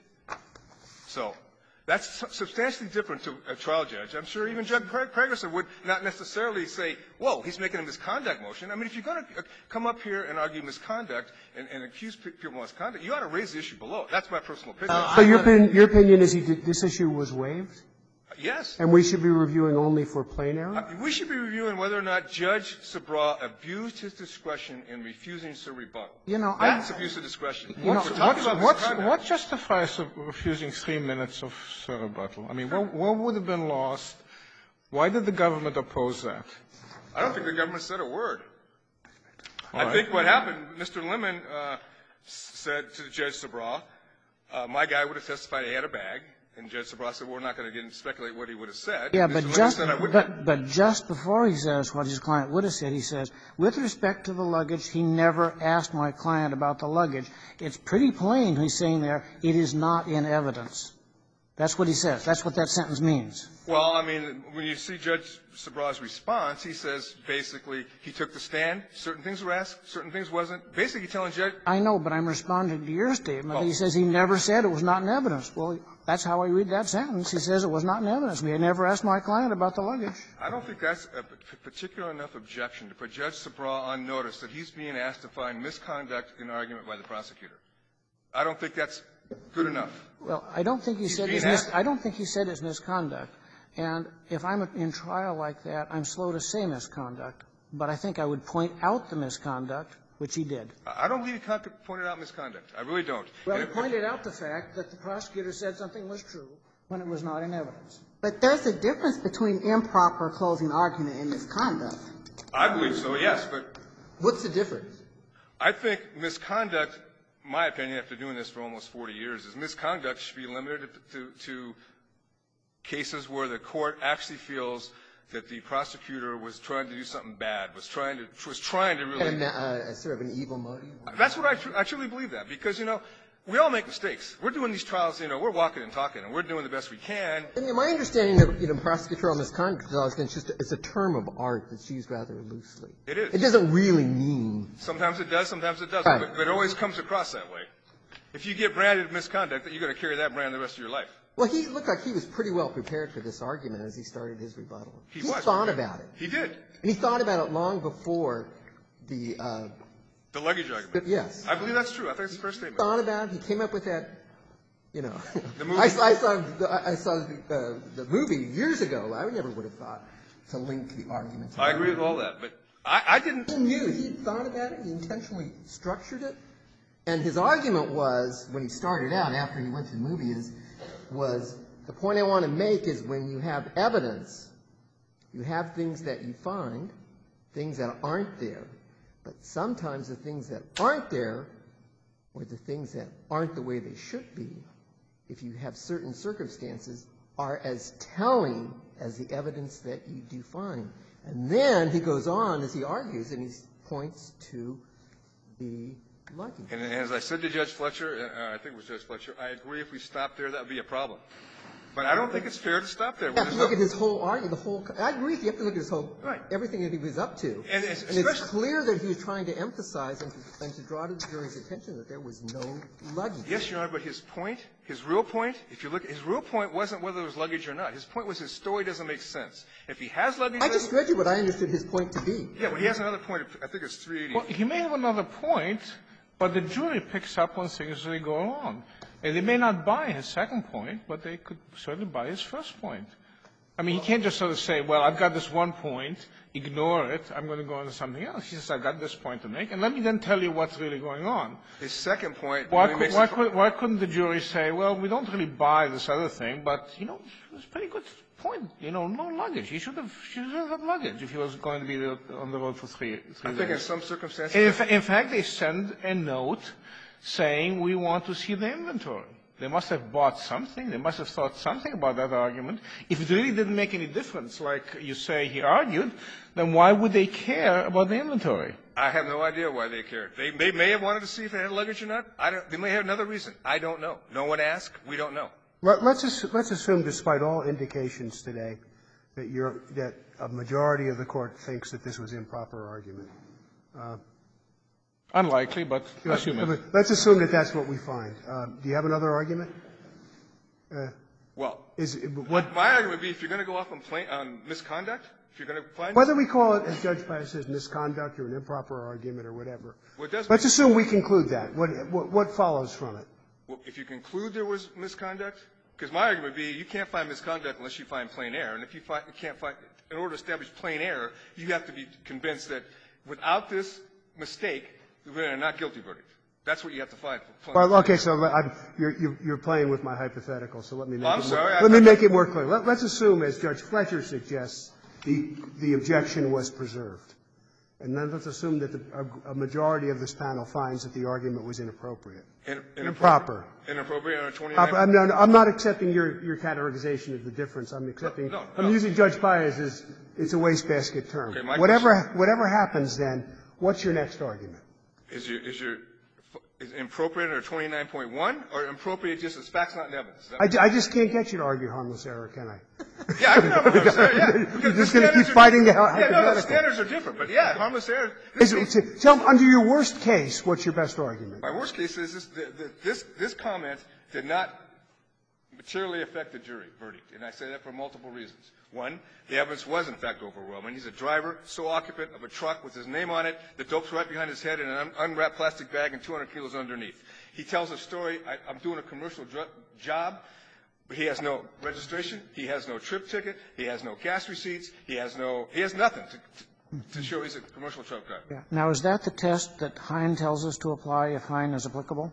So that's substantially different to a trial judge. I'm sure even Judge Pregerson would not necessarily say, whoa, he's making a misconduct motion. I mean, if you're going to come up here and argue misconduct and, and accuse people of misconduct, you ought to raise the issue below. That's my personal opinion. Uh, so your, opinion, your opinion is he did, this issue was waived? Yes. And we should be reviewing only for plain error? Uh, we should be reviewing whether or not Judge Sabra abused his discretion in refusing to rebuttal. You know, That's I, abuse of discretion. You know, what's, what's, what justifies justifies refusing three minutes of rebuttal? I mean, what, what would have been lost? Why did the government oppose that? I don't think the government said a word. All I right. think what happened, Mister Lemon uh, said to Judge Sabra, uh, my guy would have testified he had a bag. And Judge Sabra said, well, we're not going to get into speculate what he would have said. Yeah, Mister but Lemon just, said, I wouldn't. but, but just before he says what his client would have said, he says, with respect to the luggage, he never asked my client about the luggage. It's pretty plain he's saying there, it is not in evidence. That's what he says. That's what that sentence means. Well, I mean, when you see Judge Sabra's response, he says basically he took the stand, certain things were asked, certain things wasn't. Basically telling Judge — I know, but I'm responding to your statement. Oh. He says he never said it was not in evidence. Well, that's how I read that sentence. He says it was not in evidence. We had never asked my client about the luggage. I don't think that's a particular enough objection to put Judge Sabra on notice that he's being asked to find misconduct in argument by the prosecutor. I don't think that's good enough. Well, I don't think he He's said being it's mis- asked- I don't think he said it's misconduct. And if I'm in trial like that, I'm slow to say misconduct. But I think I would point out the misconduct, which he did. I don't believe he con- pointed out misconduct. I really don't. Well, he And if- pointed out the fact that the prosecutor said something was true when it was not in evidence. But there's a difference between improper closing argument and misconduct. I believe so, yes, but What's the difference? I think misconduct, my opinion, after doing this for almost forty years, is misconduct should be limited to, to cases where the court actually feels that the prosecutor was trying to do something bad, was trying to, was trying to really. And a, uh, sort of an evil motive? That's what I, tr- I truly believe that, because, you know, we all make mistakes. We're doing these trials, you know, we're walking and talking, and we're doing the best we can. And my understanding of, you know, prosecutorial misconduct is it's just it's a term of art that's used rather loosely. It is. It doesn't really mean. Sometimes it does, sometimes it doesn't, Right. but, but it always comes across that way. If you get branded misconduct, that you're going to carry that brand the rest of your life. Well, he looked like he was pretty well prepared for this argument as he started his rebuttal. He he was thought prepared. about it. He did. And he thought about it long before the, uh, The luggage argument. but yes. I believe that's true. I think it's the first statement. Thought about it. He came up with that, you know. The movie. I, I saw, the, I saw the, uh, the movie years ago. I never would have thought to link the arguments. I agree with all that, but I, I didn't. He knew. He thought about it. He intentionally structured it. And his argument was, when he started out, after he went to the movie, is, was the point I want to make is when you have evidence, you have things that you find, things that aren't there. But sometimes the things that aren't there, or the things that aren't the way they should be, if you have certain circumstances, are as telling as the evidence that you do find. And then he goes on, as he argues, and he points to the luggage. And as I said to Judge Fletcher, uh, I think it was Judge Fletcher, I agree if we stop there, that would be a problem. But I don't think it's fair to stop there. You have to look at his whole argument, the whole, I agree with you, you have to look at his whole, Right. everything that he was up to. And it's, And it's clear that he was trying to emphasize and to, and to draw to the jury's attention that there was no luggage. Yes, Your Honor, but his point, his real point, if you look, his real point wasn't whether there was luggage or not. His point was his story doesn't make sense. If he has luggage, I just read you what I understood his point to be. yeah, but he has another point. I think it's three eighty. Well, he may have another point, but the jury picks up on things as they go along. And they may not buy his second point, but they could certainly buy his first point. I mean, he can't just sort of say, well, I've got this one point, ignore it, I'm going to go on to something else. He says, I've got this point to make, and let me then tell you what's really going on. His second point. Why, really could, makes why, it- could, why couldn't the jury say, well, we don't really buy this other thing, but, you know, it was a pretty good point. You know, no luggage. He should have, should have had luggage if he was going to be on the road for three, three I days. think in some circumstances. In, fa- in fact, they send a note saying we want to see the inventory. They must have bought something. They must have thought something about that argument. If it really didn't make any difference, like you say he argued, then why would they care about the inventory? I have no idea why they cared. They, they may have wanted to see if they had luggage or not. I don't, they may have another reason. I don't know. No one asked. We don't know. Let- Let's, assu- let's assume, despite all indications today, that you're, that a majority of the court thinks that this was improper argument. Uh, Unlikely, but assume it. Let's assume that that's what we find. Uh, do you have another argument? Uh, Well, is what, my argument would be if you're going to go off on, plain, on misconduct, if you're going to find whether we call it, as Judge Pius says, misconduct or an improper argument or whatever. Well, it does Let's make- assume we conclude that. What, what, what follows from it? Well, if you conclude there was misconduct, because my argument would be you can't find misconduct unless you find plain error. And if you, find, you can't find, in order to establish plain error, you have to be convinced that without this mistake, we're in a not guilty verdict. That's what you have to find. For plain Well, okay, so let- I'm, you're, you're, you're playing with my hypothetical, so let me make, I'm it, sorry, more, I- let me I- make it more clear. Let, let's assume, as Judge Fletcher suggests, the, the objection was preserved. And then let's assume that the, a, a majority of this panel finds that the argument was inappropriate. In, improper. Inappropriate under twenty-nine. I'm not, I'm not accepting your, your categorization of the difference. I'm accepting, No, no, I'm no. using Judge Pius as, it's a wastebasket term. Okay, my whatever, whatever happens then, what's your next argument? Is your, is your, is inappropriate under twenty-nine point one or appropriate just as facts, not in evidence? Is that- I, ju- I just can't get you to argue harmless error, can I? Yeah, I can know harmless error, yeah. You're Because just the going to keep standards are- fighting the Yeah, no, the hypothetical. standards are different, but yeah, harmless error. Is it- Tell me, under your worst case, what's your best argument? My worst case is this, the- the- this, this comment did not materially affect the jury verdict, and I say that for multiple reasons. One, the evidence was in fact overwhelming. He's a driver, sole occupant of a truck with his name on it, the dope's right behind his head in an un- unwrapped plastic bag and two hundred kilos underneath. He tells a story, I, I'm doing a commercial dr- job, but he has no registration, he has no trip ticket, he has no gas receipts, he has no, he has nothing to, to, to show he's a commercial truck driver. Yeah. Now, is that the test that Hine tells us to apply if Hine is applicable?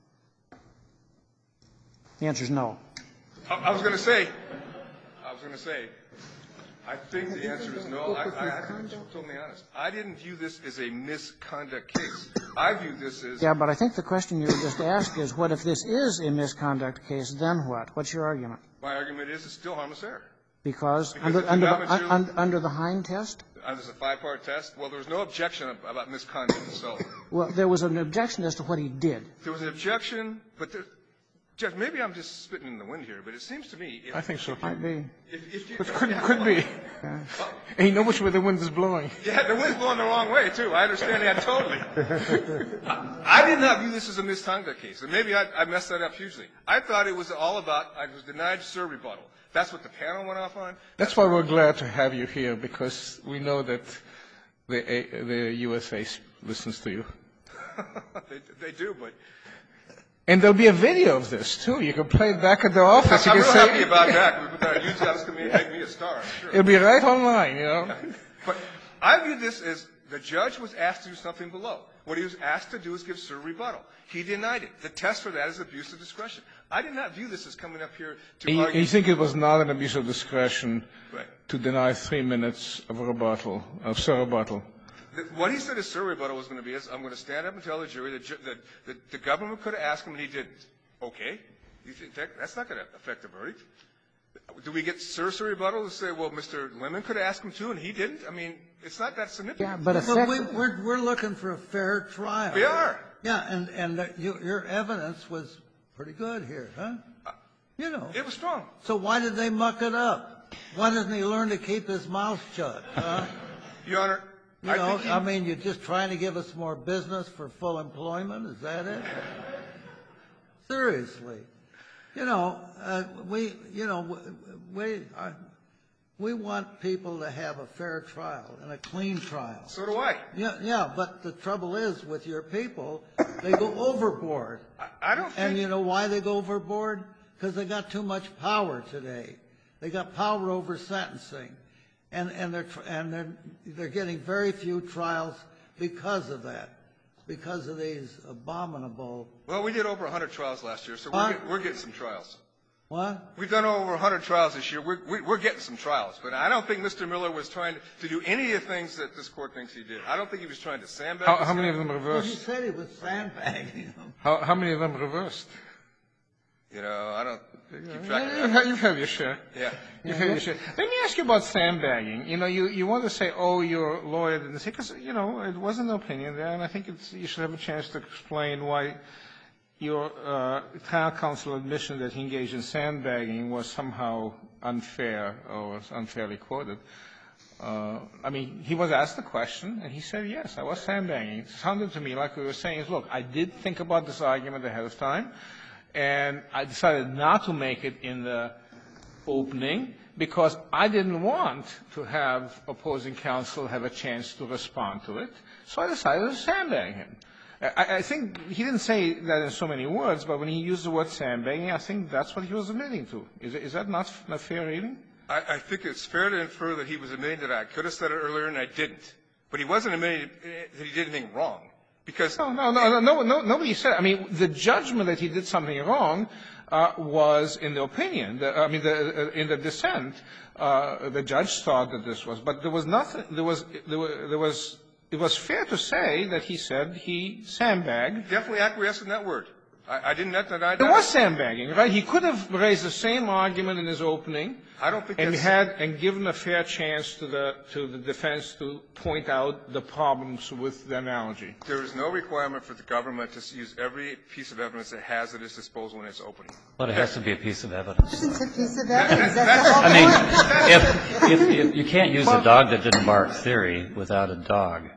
The answer is no. I, I was going to say, I was going to say, I think the answer is no. I, I have to be totally honest. I didn't view this as a misconduct case. I view this as Yeah, but I think the question you just asked is, what if this is a misconduct case, then what? What's your argument? my argument is it's still harmless error. Because, Because under, it's under, not the, material- un, under the Hine test? Uh, There's a five-part test. Well, there was no objection ab- about misconduct itself. Well, there was an objection as to what he did. There was an objection, but there, Judge, maybe I'm just spitting in the wind here, but it seems to me if, I think so. Might be. if, if you It could, could be. And you know which way the wind is blowing. Yeah, the wind's blowing the wrong way, too. I understand that totally. I, I did not view this as a misconduct case, and maybe I, I messed that up hugely. I thought it was all about I was denied SIR rebuttal. That's what the panel went off on. That's why we're glad to have you here, because we know that the, A- the U S A listens to you. they, they do, but And there'll be a video of this, too. You can play it back at the office. You I'm can real say, happy about that. We put that on YouTube. That's going to make me a star, I'm sure. it'll be right online, you know. But I view this as the judge was asked to do something below. What he was asked to do is give SIR rebuttal. He denied it. The test for that is abuse of discretion. I did not view this as coming up here to And you, argue. you think it was not an abuse of discretion Right. to deny three minutes of rebuttal, of SIR rebuttal? The- What he said his SIR rebuttal was going to be is, I'm going to stand up and tell the jury that, ju- that, that the government could have asked him and he didn't. Okay. You think that, that's not going to affect the verdict. Do we get SIR SIR rebuttal to say, well, Mister Lemon could have asked him to and he didn't? I mean, it's not that significant. Yeah, but But effect, we, we're, we're looking for a fair trial. We are. Yeah, and, and that you, your evidence was pretty good here, huh? You know. It was strong. So why did they muck it up? Why doesn't he learn to keep his mouth shut, huh? Your Honor, You I know, think he, I mean, you're just trying to give us more business for full employment, is that it? Seriously. You know, uh, we, you know, we, uh, we want people to have a fair trial and a clean trial. so do I. Yeah, yeah, but the trouble is with your people, they go overboard. I, I don't think. And you know why they go overboard? Because they got too much power today. They got power over sentencing, and and they're tr- and they're they're getting very few trials because of that, because of these abominable. Well, we did over one hundred trials last year, so we're, Huh? get, we're getting some trials. What? We've done over one hundred trials this year. We're, we, we're getting some trials, but I don't think Mister Miller was trying to, to do any of the things that this court thinks he did. I don't think he was trying to sandbag. How, this how many guy. of them Well, he reversed? said he was sandbagging them. How, how many of them reversed? You know, I don't keep Yeah, track of you that. have, you have your share. Yeah. You have your share. Let me ask you about sandbagging. You know, you, you want to say, oh, your lawyer didn't say, because, you know, it was an opinion there, and I think it's, you should have a chance to explain why your uh, trial counsel admission that he engaged in sandbagging was somehow unfair or was unfairly quoted. Uh, I mean, he was asked the question, and he said, yes, I was sandbagging. It sounded to me like we were saying, look, I did think about this argument ahead of time, and I decided not to make it in the opening because I didn't want to have opposing counsel have a chance to respond to it, so I decided to sandbag him. I, I think he didn't say that in so many words, but when he used the word sandbagging, I think that's what he was admitting to. Is, is that not a fair reading? I, I think it's fair to infer that he was admitting that I could have said it earlier and I didn't. But he wasn't admitting that he did anything wrong. Because no, no, no, no, no, nobody said. I mean, the judgment that he did something wrong uh, was in the opinion. The, I mean, the, uh, in the dissent, uh, the judge thought that this was. But there was nothing. There was. There was. There was it was fair to say that he said he sandbagged. Definitely acquiesced in that word. I, I didn't deny that. There was sandbagging, right? He could have raised the same argument in his opening. I don't think and that's had and given a fair chance to the to the defense to point out the problems with the analogy. There is no requirement for the government to use every piece of evidence it has at its disposal in its opening. But it has to be a piece of evidence. It's a piece of evidence. That's the whole I mean, point. if, if, if you can't use a dog that didn't bark theory without a dog.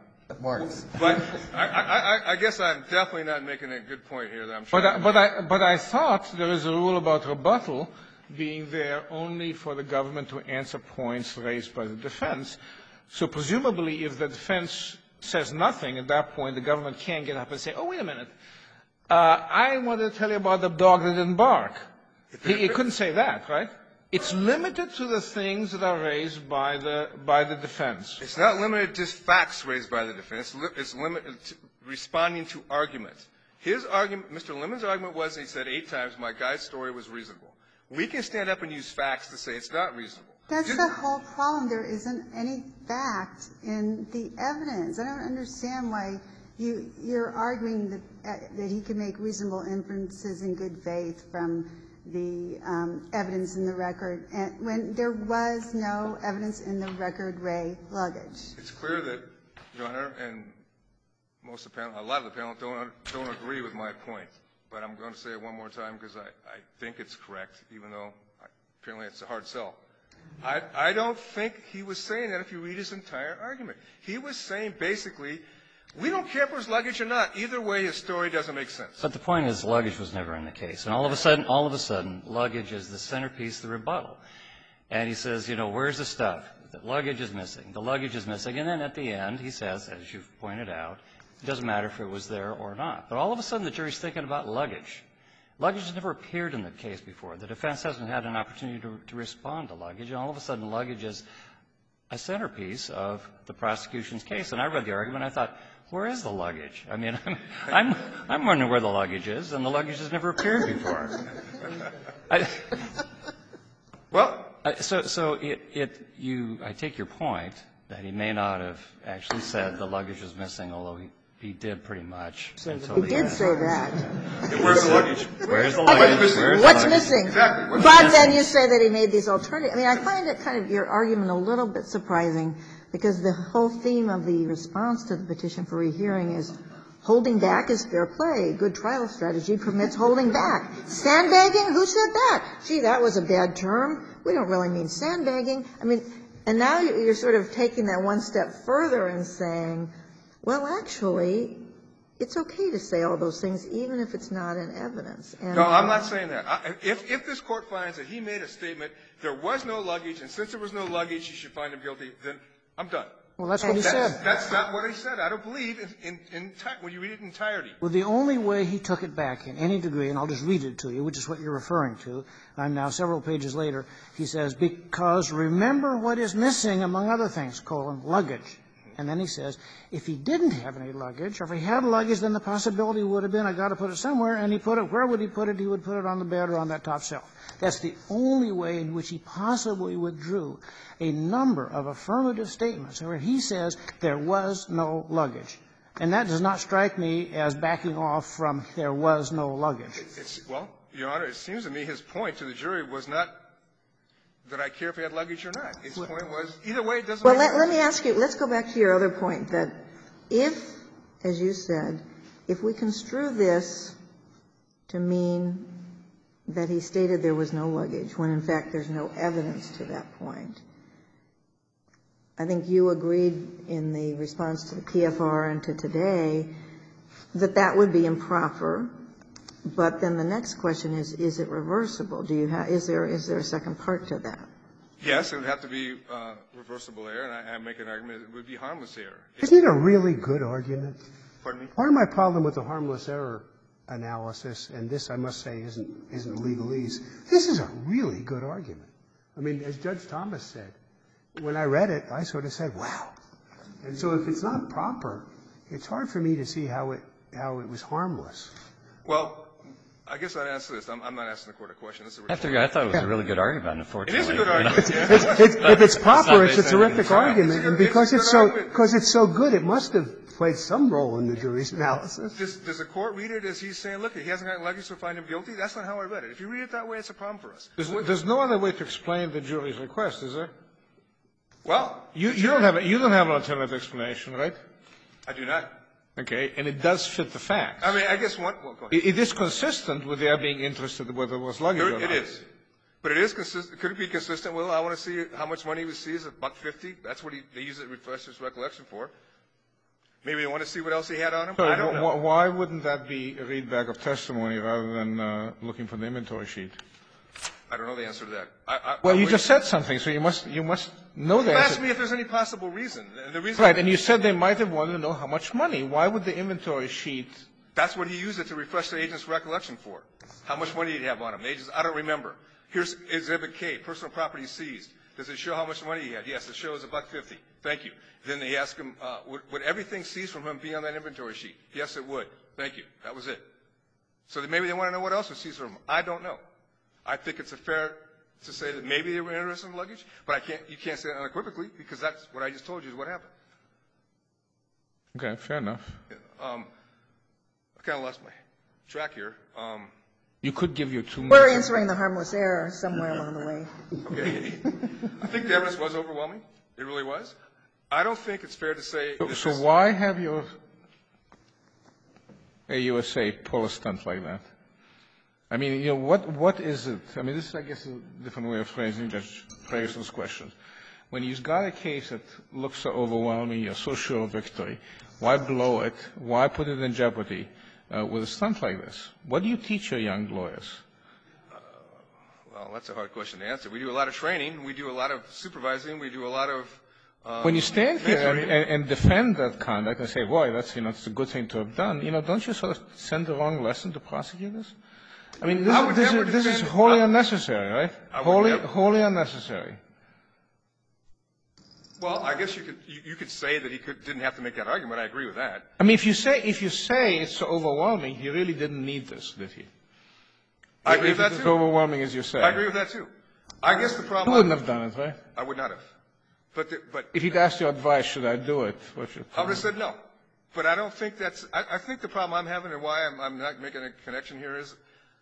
But I, I, I guess I'm definitely not making a good point here that I'm But trying I, to but I but I thought there is a rule about rebuttal being there only for the government to answer points raised by the defense. So presumably, if the defense says nothing at that point, the government can't get up and say, "Oh, wait a minute, uh, I wanted to tell you about the dog that didn't bark." He, he couldn't say that, right? It's limited to the things that are raised by the by the defense. It's not limited to just facts raised by the defense. It's limited to responding to arguments. His argument, Mister Lemon's argument was, he said eight times, my guy's story was reasonable. We can stand up and use facts to say it's not reasonable. That's Just, the whole problem. There isn't any fact in the evidence. I don't understand why you, you're arguing that, uh, that he can make reasonable inferences in good faith from the um, evidence in the record, and when there was no evidence in the record, Ray, luggage. It's clear that, Your Honor, and most of the panel, a lot of the panel don't, don't agree with my point. But I'm going to say it one more time because I, I think it's correct, even though I, apparently it's a hard sell. I, I don't think he was saying that if you read his entire argument. He was saying basically, we don't care if it was luggage or not. Either way, his story doesn't make sense. But the point is, luggage was never in the case. And all of a sudden, all of a sudden, luggage is the centerpiece of the rebuttal. And he says, you know, where's the stuff? The luggage is missing. The luggage is missing. And then at the end, he says, as you've pointed out, it doesn't matter if it was there or not. But all of a sudden, the jury's thinking about luggage. Luggage has never appeared in the case before. The defense hasn't had an opportunity to, to respond to luggage. And all of a sudden, luggage is a centerpiece of the prosecution's case. And I read the argument. I thought, where is the luggage? I mean, I'm, I'm, I'm wondering where the luggage is, and the luggage has never appeared before. I, well, I, so, so it, it, you, I take your point that he may not have actually said the luggage was missing, although he, he did pretty much. He did say that. Where's the luggage? Where's the luggage? Where's What's the luggage? missing? Exactly. What's But missing? then you say that he made these alternatives. I mean, I find it kind of your argument a little bit surprising because the whole theme of the response to the petition for rehearing is holding back is fair play. Good trial strategy permits holding back. Sandbagging? Who said that? Gee, that was a bad term. We don't really mean sandbagging. I mean, and now you're sort of taking that one step further and saying, well, actually, it's okay to say all those things, even if it's not in evidence. And no, I'm not saying that. I, if, if this court finds that he made a statement, there was no luggage, and since there was no luggage, you should find him guilty, then I'm done. Well, that's what he that's, said. That's not what he said. I don't believe in, in, in when you read it in entirety. Well, the only way he took it back in any degree, and I'll just read it to you, which is what you're referring to. I'm now several pages later. He says, because remember what is missing, among other things, colon, luggage. And then he says, if he didn't have any luggage, or if he had luggage, then the possibility would have been, I got to put it somewhere, and he put it, where would he put it? He would put it on the bed or on that top shelf. That's the only way in which he possibly withdrew a number of affirmative statements where he says there was no luggage. And that does not strike me as backing off from there was no luggage. It's, well, Your Honor, it seems to me his point to the jury was not that I care if he had luggage or not. His point was, either way, it doesn't Well, make let, let me ask you, let's go back to your other point, that if, as you said, if we construe this to mean that he stated there was no luggage, when in fact there's no evidence to that point, I think you agreed in the response to the P F R and to today that that would be improper. But then the next question is, is it reversible? Do you have, is there, is there a second part to that? Yes, it would have to be uh, reversible error, and I, I make an argument it would be harmless error. Isn't it a really good argument? Pardon me? Part of my problem with the harmless error analysis, and this I must say isn't, isn't legalese, this is a really good argument. I mean, as Judge Thomas said, when I read it, I sort of said, wow. And so if it's not proper, it's hard for me to see how it, how it was harmless. Well, I guess I'd answer this. I'm, I'm not asking the court a question. This is a I, think, I thought it was a really good argument, unfortunately. It is a good argument. It's, it's, it's, if it's proper, it's a terrific argument. And because it's so, because it's so good, it must have played some role in the jury's analysis. Does, does the court read it as he's saying, look, he hasn't got luggage, so find him guilty? That's not how I read it. If you read it that way, it's a problem for us. There's, there's no other way to explain the jury's request, is there? Well, you, you don't have a, you don't have an alternative explanation, right? I do not. Okay, and it does fit the facts. I mean, I guess one. Well, go ahead. It, it is consistent with their being interested whether it was luggage or not. It is, but it is consistent. Could it be consistent? Well, I want to see how much money he receives, a buck fifty. That's what he, they use it to refresh his recollection for. Maybe they want to see what else he had on him. So I don't know. Wh why wouldn't that be a readback of testimony rather than uh, looking for the inventory sheet? I don't know the answer to that. I, I, well, I'm you waiting. just said something, so you must you must know the You answer. asked me if there's any possible reason. And the reason Right, and you said they might have wanted to know how much money. Why would the inventory sheet? That's what he used it to refresh the agent's recollection for. How much money did he have on him? The agents, I don't remember. Here's Exhibit K, personal property seized. Does it show how much money he had? Yes, it shows a buck fifty. Thank you. Then they ask him, uh, would, would everything seized from him be on that inventory sheet? Yes, it would. Thank you. That was it. So maybe they want to know what else was seized from him. I don't know. I think it's a fair to say that maybe they were interested in luggage, but I can't, you can't say that unequivocally because that's what I just told you is what happened. Okay, fair enough. Um, I kind of lost my track here. Um, you could give your two We're answering the harmless error somewhere along the way. Okay. I think the evidence was overwhelming. It really was. I don't think it's fair to say. So, so why have your A U S A pull a stunt like that? I mean, you know, what, what is it? I mean, this is, I guess, a different way of phrasing Judge Ferguson's question. When you've got a case that looks so overwhelming, you're so sure of victory, why blow it? Why put it in jeopardy uh, with a stunt like this? What do you teach your young lawyers? Uh, well, that's a hard question to answer. We do a lot of training. We do a lot of supervising. We do a lot of um, When you stand here and, and, and defend that conduct and say, boy, that's, you know, it's a good thing to have done, you know, don't you sort of send the wrong lesson to prosecutors? I mean, this, I would this, never is, this is defend- wholly I- unnecessary, right? I would Wholly, never- wholly unnecessary. Well, I guess you could you, you could say that he could, didn't have to make that argument. I agree with that. I mean, if you say if you say it's so overwhelming, he really didn't need this, did he? I agree with If that it's too. overwhelming as you say. I agree with that too. I guess the You problem. wouldn't have done it, right? I would not have. But the, but If he'd asked your advice, should I do it? What should I would have said no. But I don't think that's. I, I think the problem I'm having and why I'm, I'm not making a connection here is.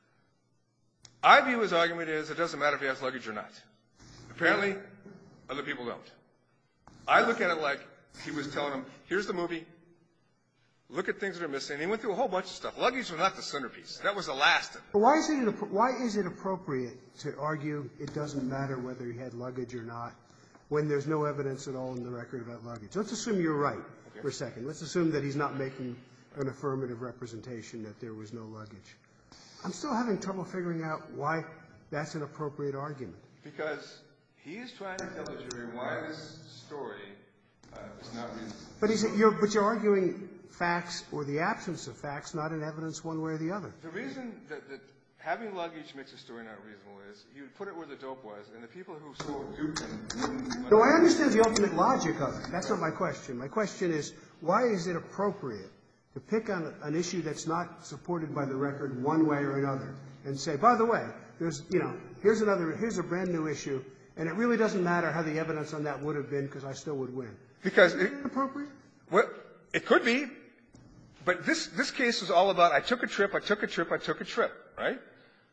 I view his argument is it doesn't matter if he has luggage or not. Apparently, other people don't. I look at it like he was telling him, here's the movie, look at things that are missing. And he went through a whole bunch of stuff. Luggage was not the centerpiece. That was the last of it. But why is it, why is it appropriate to argue it doesn't matter whether he had luggage or not when there's no evidence at all in the record about luggage? Let's assume you're right Okay. for a second. Let's assume that he's not making an affirmative representation that there was no luggage. I'm still having trouble figuring out why that's an appropriate argument. Because he is trying to tell the jury why this story uh, is not reasonable. But, he's, you're, but you're arguing facts or the absence of facts, not in evidence one way or the other. The reason that, that having luggage makes a story not reasonable is he would put it where the dope was, and the people who sold duped him. No, I understand the ultimate logic of it. That's not my question. My question is, why is it appropriate to pick on an issue that's not supported by the record one way or another and say, by the way, there's, you know, here's another, here's a brand new issue, and it really doesn't matter how the evidence on that would have been because I still would win. Because Is it appropriate? Well, it could be, but this, this case is all about I took a trip, I took a trip, I took a trip, right?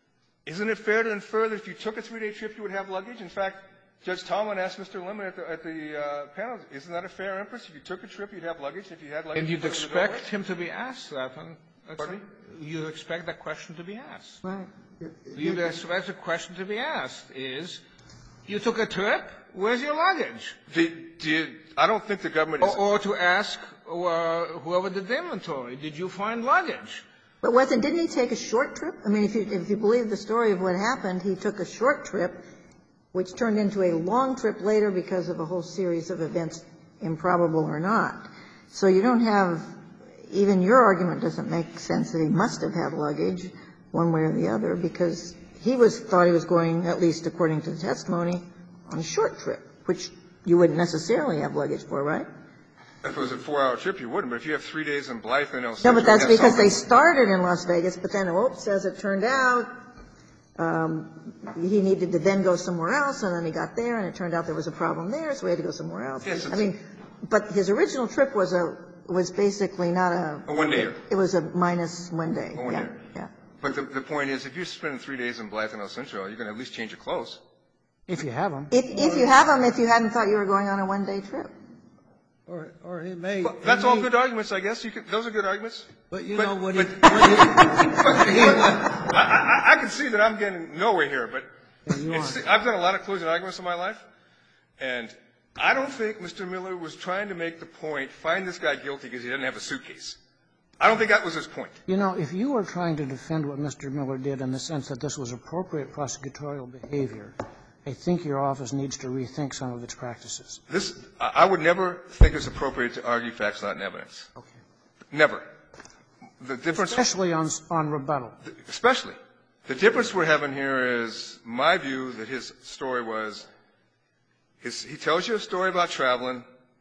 Isn't it fair to infer that if you took a three-day trip, you would have luggage? In fact, Judge Tallman asked Mister Lemon at the, at the uh, panel, isn't that a fair inference? If you took a trip, you'd have luggage. If you had luggage, And you'd you expect him to be asked that. Pardon me? You expect that question to be asked. Right. You'd expect the question to be asked is, you took a trip, where's your luggage? Do, do you, I don't think the government is... Or, or to ask uh, whoever did the inventory, did you find luggage? But wasn't, didn't he take a short trip? I mean, if you, if you believe the story of what happened, he took a short trip, which turned into a long trip later because of a whole series of events, improbable or not. So you don't have, even your argument doesn't make sense that he must have had luggage one way or the other, because he was, thought he was going, at least according to the testimony, on a short trip, which you wouldn't necessarily have luggage for, right? If it was a four-hour trip, you wouldn't. But if you have three days in Blythe and El No, Centro, but that's you have because they something. started in Las Vegas, but then, oops, as it turned out, um, he needed to then go somewhere else, and then he got there, and it turned out there was a problem there, so he had to go somewhere else. Yes, I mean, but his original trip was a was basically not a A one-dayer. It was a minus one day. A one yeah, day. yeah. But the, the point is, if you're spending three days in Blythe and El Centro, you're going to at least change your clothes. If you have them. If if you have them, if you hadn't thought you were going on a one day trip. Or, or he may. Well, he that's all may- good arguments, I guess. You could, those are good arguments. But you But- know what he, but- what he, I, I, I can see that I'm getting nowhere here, but you it's, are. I've done a lot of closing arguments in my life, and I don't think Mister Miller was trying to make the point, find this guy guilty because he didn't have a suitcase. I don't think that was his point. You know, if you were trying to defend what Mister Miller did in the sense that this was appropriate prosecutorial behavior, I think your office needs to rethink some of its practices. This, I I would never think it's appropriate to argue facts not in evidence. Okay. Never. The difference, Especially on, on rebuttal. especially, the difference we're having here is my view that his story was, his, he tells you a story about traveling.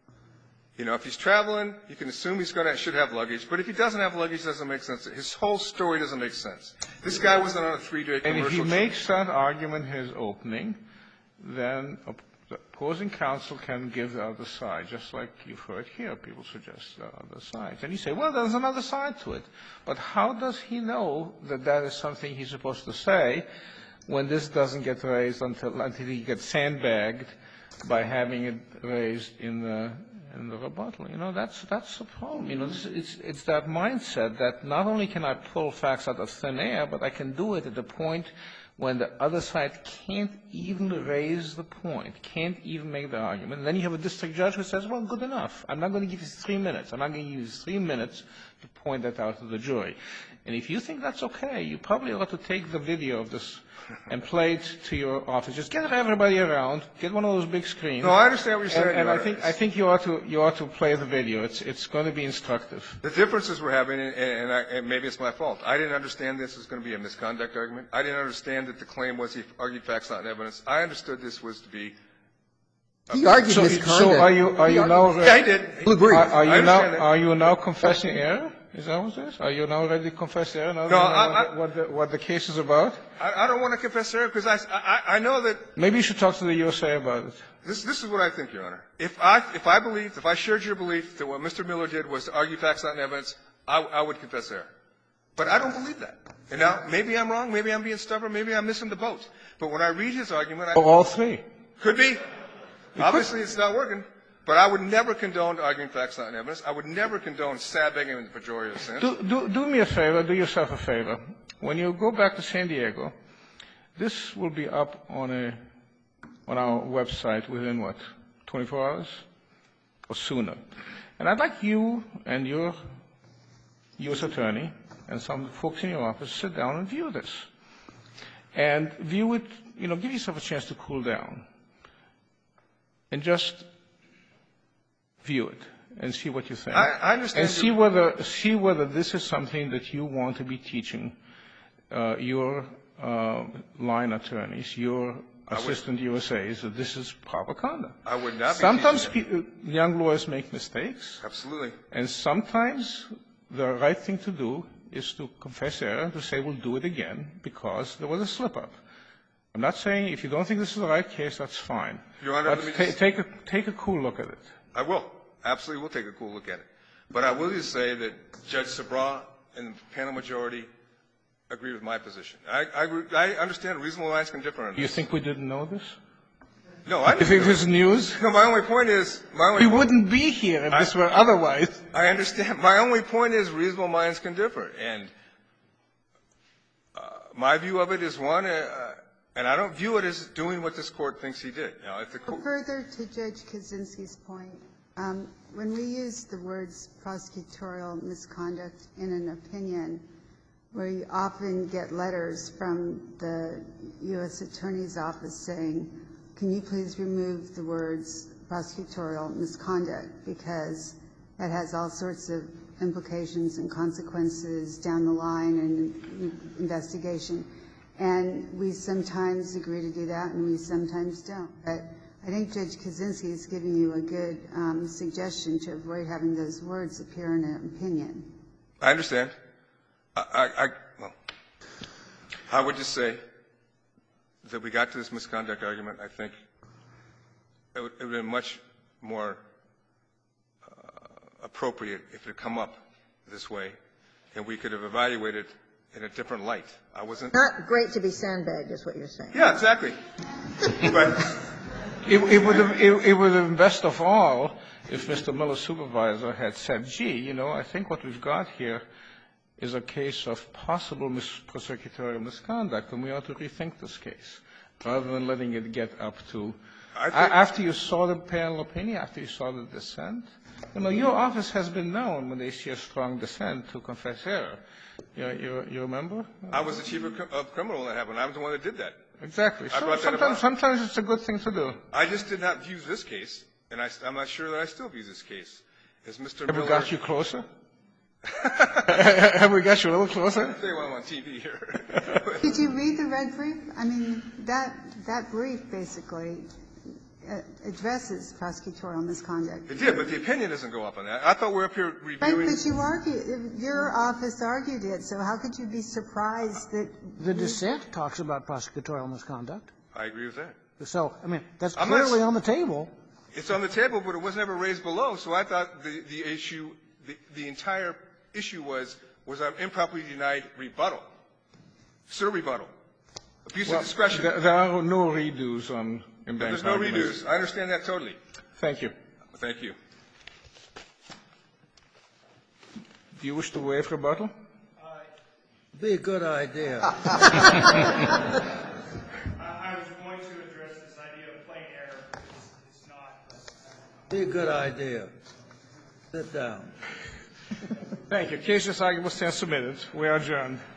You know, if he's traveling, you can assume he's going to, should have luggage. But if he doesn't have luggage, it doesn't make sense. His whole story doesn't make sense. This guy wasn't on a three-day And commercial if he trip. makes that argument his opening, then op- the opposing counsel can give the other side, just like you've heard here. People suggest the other sides. And you say, well, there's another side to it. But how does he know that that is something he's supposed to say when this doesn't get raised until, until he gets sandbagged by having it raised in the in the rebuttal? You know, that's that's the problem. You know, this, it's it's that mindset that not only can I pull facts out of thin air, but I can do it at the point when the other side can't even raise the point, can't even make the argument. And then you have a district judge who says, well, good enough. I'm not going to give you three minutes. I'm not going to give you three minutes to point that out to the jury. And if you think that's okay, you probably ought to take the video of this and play it to your office. Just get everybody around. Get one of those big screens. No, I understand what you're saying, And, and Your I Honor. think I think you ought to you ought to play the video. It's it's going to be instructive. The differences we're having, and, and, I, and maybe it's my fault, I didn't understand this was going to be a misconduct argument. I didn't understand that the claim was he argued facts not in evidence. I understood this was to be. He argued So, misconduct. so are you are He you argued- now? Yeah, he did. He'll agree. Are, are I you now understand that. are you now confessing error? Is that what it is? Are you now ready to confess error? Now No, that you know I- what, the, what, the, what the case is about? I, I don't want to confess error because I, I, I know that Maybe you should talk to the U S A about it. this, this is what I think, Your Honor. If I, if I believed, if I shared your belief that what Mister Miller did was to argue facts not in evidence, I, I would confess error. But I don't believe that. And now, maybe I'm wrong, maybe I'm being stubborn, maybe I'm missing the boat. But when I read his argument, I Or all three. could be. Obviously, it's not working. But I would never condone arguing facts not in evidence. I would never condone sandbagging in the pejorative sense. Do, do, do me a favor, do yourself a favor. When you go back to San Diego, this will be up on a on our website within what, twenty-four hours or sooner. And I'd like you and your U S attorney and some folks in your office sit down and view this. And view it, you know, give yourself a chance to cool down. And just view it and see what you think. I, I understand. And see your- whether see whether this is something that you want to be teaching uh, your uh, line attorneys, your assistant U S As, that this is proper conduct. I would not be Sometimes teaching pe- uh, young lawyers make mistakes, Absolutely. and sometimes the right thing to do is to confess error and to say we'll do it again because there was a slip-up. I'm not saying if you don't think this is the right case, that's fine. Your Honor, but let me ta- just- take a take a cool look at it. I will. Absolutely will take a cool look at it. But I will just say that Judge Sabra and the panel majority agree with my position. I, I, I understand reasonable minds can differ on this. You think we didn't know this? No, I You think this is news? No, my only point is, my only we point, wouldn't be here if I, this were otherwise. I understand. My only point is reasonable minds can differ. And uh, my view of it is one, uh, and I don't view it as doing what this Court thinks he did. Now, if the court Further to Judge Kaczynski's point, um, when we use the words prosecutorial misconduct in an opinion, we often get letters from the U S Attorney's Office saying, can you please remove the words prosecutorial misconduct, because that has all sorts of implications and consequences down the line in investigation. And we sometimes agree to do that, and we sometimes don't. But I think Judge Kaczynski is giving you a good um, suggestion to avoid having those words appear in an opinion. I understand. I, I, I, well, I would just say that we got to this misconduct argument. I think it would, it would have been much more uh, appropriate if it had come up this way, and we could have evaluated in a different light. I wasn't. Not great to be sandbagged, is what you're saying. Yeah, exactly. But It, it would have, it, it would have been best of all if Mister Miller's supervisor had said, gee, you know, I think what we've got here is a case of possible mis- prosecutorial misconduct, and we ought to rethink this case, rather than letting it get up to I think, a- after you saw the panel opinion, after you saw the dissent. You know, your office has been known when they see a strong dissent to confess error. You, you, you remember? I was the chief of, of criminal when that happened. I was the one that did that. Exactly. I So brought that sometimes, about. sometimes it's a good thing to do. I just did not view this case, and I, I'm not sure that I still view this case as Mister Have Miller. we got you closer? Have we got you a little closer? I say while I'm on T V here. Did you read the red brief? I mean, that that brief basically uh, addresses prosecutorial misconduct. It did, but the opinion doesn't go up on that. I thought we were up here Right, reviewing. but you argued, your office argued it, so how could you be surprised that The dissent talks about prosecutorial misconduct. I agree with that. So, I mean, that's I'm not clearly s- on the table. It's on the table, but it was never raised below, so I thought the, the issue, the, the entire issue was, was I improperly denied rebuttal. Sir rebuttal. Abuse Well, of discretion. There, there are no redos on in There's no redos. I understand that totally. Thank you. Thank you. Do you wish to waive rebuttal? Be a good idea. I was going to address this idea of plain error. It's, it's not. Be a good idea. Sit down. Thank you. Case this argument stands submitted. We are adjourned.